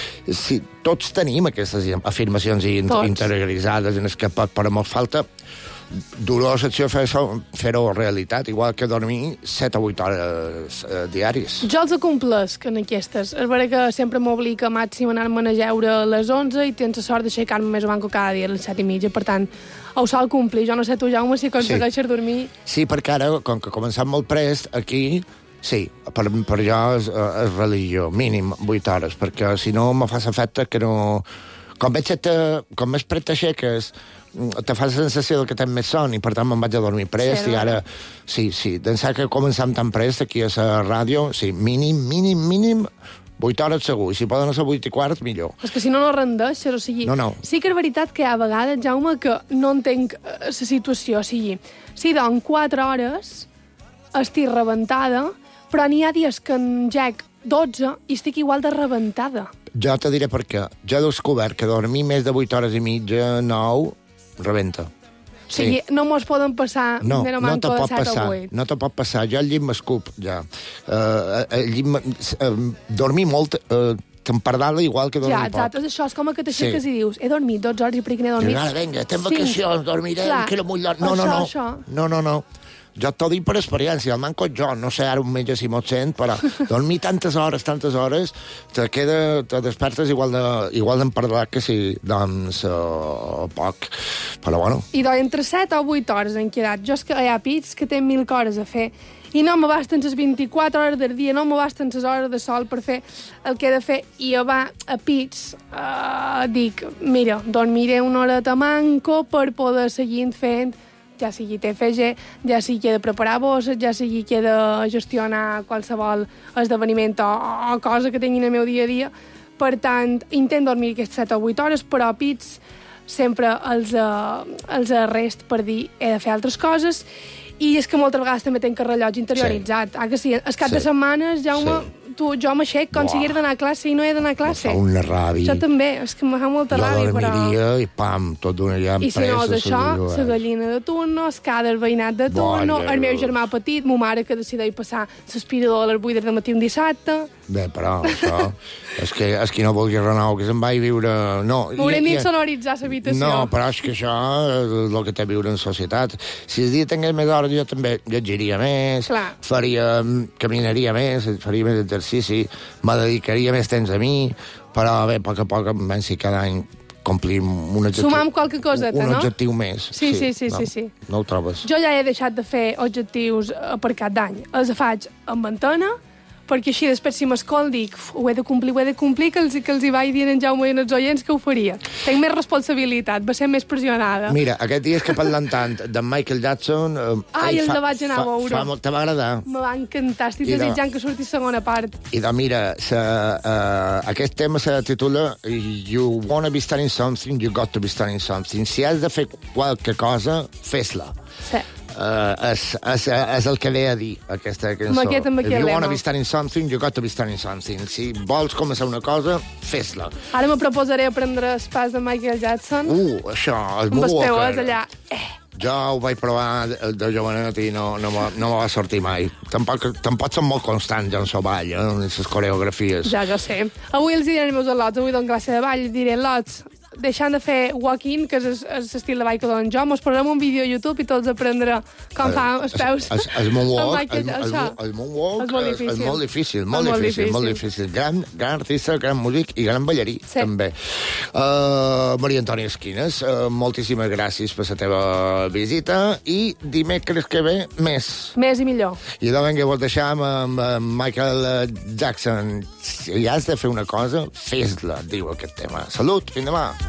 sí, tots tenim aquestes afirmacions interioritzades en el que pot, però ens falta dolorosa acció fer-ho realitat, igual que dormir set o vuit hores eh, diàries. Jo els acomplesc en aquestes. És vera que sempre m'obliga màxim anar-me a jeure a les onze i tens la sort d'aixecar-me més o manco cada dia a les set i mitja, per tant, ho sol complir. Jo no sé tu, Jaume, si aconsegueixes sí. dormir... Sí, perquè ara, com que començam molt prest, aquí... Sí, per, per jo és, és religió, mínim vuit hores, perquè si no me fa l'efecte que no... Com veig que com més pret t'aixeques, te fa la sensació que tens més son i per tant me'n vaig a dormir prest sí, i ara, sí, sí, d'ençà que començam tan prest aquí a la ràdio, sí, mínim, mínim, mínim, vuit hores segur, i si poden ser vuit i quart, millor. És que si no, no rendeixes, o sigui... No, no. Sí que és veritat que hi ha vegades, Jaume, que no entenc la situació, o sigui, si dorm quatre hores, estic rebentada, però n'hi ha dies que engec dotze i estic igual de rebentada. Jo te diré per què. Jo he descobert que dormir més de vuit hores i mitja, nou, rebenta. O sigui, sí. no mos poden passar no, de no no manco de set passar, o vuit. No te pot passar. Jo al llit m'escup, ja. Uh, el llit uh, dormir molt... Uh, t'empardala igual que dormir ja, poc. Ja, exacte, és això, és com que t'aixeques sí. i dius he dormit dotze hores i per què n'he dormit? I ara, vinga, estem vacacions, sí. dormirem, Clar. que era molt llarg. No, no, no. Això. No, no, no. Jo t'ho dic per experiència, el manco jo, no sé ara un metge si m'ho sent, però dormir tantes hores, tantes hores, te queda, te despertes igual de, igual d'empardalat que si dorms uh, poc. Però bueno. I doncs entre set o vuit hores han quedat. Jo és que hi ha pits que tenen mil coses a fer i no me basten les vint-i-quatre hores del dia, no me basten les hores de sol per fer el que he de fer. I jo va a pits, uh, dic, mira, dormiré una horeta manco per poder seguir fent ja sigui T F G, ja sigui que he de preparar bosses, ja sigui que he de gestionar qualsevol esdeveniment o, o cosa que tinguin el meu dia a dia. Per tant, intent dormir aquestes set o vuit hores, però pits sempre els, uh, els arrest per dir he de fer altres coses. I és que moltes vegades també tenc el rellotge interioritzat. Sí. Ah, que sí? El cap sí. de setmanes, Jaume, sí. tu, jo m'aixec com si hagués d'anar a classe i no he d'anar a classe. Me fa una ràbia. Jo també, és que me fa molta jo ràbia, però... Jo dormiria i pam, tot donaria en I si no és això, la gallina de turno, el cada veïnat de turno, el meu germà petit, ma mare que decideix passar l'aspirador a les vuit del matí un dissabte... Bé, però això... és que és qui no vulgui renou, que se'n vagi a viure... No, m'haurem d'insonoritzar l'habitació. No, però és que això és el que té viure en societat. Si el dia tingués més hores, jo també llegiria més, Clar. faria, caminaria més, faria més exercici, me dedicaria més temps a mi, però bé, a poc a poc em pensi cada any complir un objectiu... Sumar amb qualque coseta, un no? Un objectiu més. Sí, sí, sí, no, sí, sí. No ho trobes? Jo ja he deixat de fer objectius per cap d'any. Els faig amb antena, perquè així després si m'escol dic ho he de complir, ho he de complir, que els, que els hi vaig dir en Jaume i en els oients que ho faria. Tenc més responsabilitat, va ser més pressionada. Mira, aquest dia és que parlant tant de Michael Jackson... Eh, Ai, el de vaig anar a veure. Fa, fa, te va agradar? Me va encantar, estic desitjant que surti segona part. I de, mira, sa, uh, aquest tema se titula You wanna be studying something, you got to be studying something. Si has de fer qualque cosa, fes-la. Sí. Uh, és, és, és el que ve a dir, aquesta cançó. Amb aquest, amb If aquest you wanna lema. be starting something, you got to be starting something. Si vols començar una cosa, fes-la. Ara me proposaré aprendre el pas de Michael Jackson. Uh, això, és amb molt els Walker. peues allà. Eh. Jo ho vaig provar de, de jovenet i no, no, me, no me va sortir mai. Tampoc, tampoc som molt constants en el ball, eh, en les coreografies. Ja, jo sé. Avui els diré als meus al·lots, avui dono classe de ball, diré, lots, deixant de fer walk-in, que és l'estil de ball que dono jo, mos posarem un vídeo a YouTube i tots aprendre com fa els peus. El, el moonwalk, el, el, el, el moonwalk és molt és, difícil. és molt difícil, molt, molt difícil, difícil. molt difícil. Gran, gran artista, gran músic i gran ballarí, sí. també. Uh, Maria Antònia Esquines, uh, moltíssimes gràcies per la teva visita i dimecres que ve més. Més i millor. I de vinga, vos deixam amb, amb Michael Jackson. Si has de fer una cosa, fes-la, diu aquest tema. Salut, fins demà.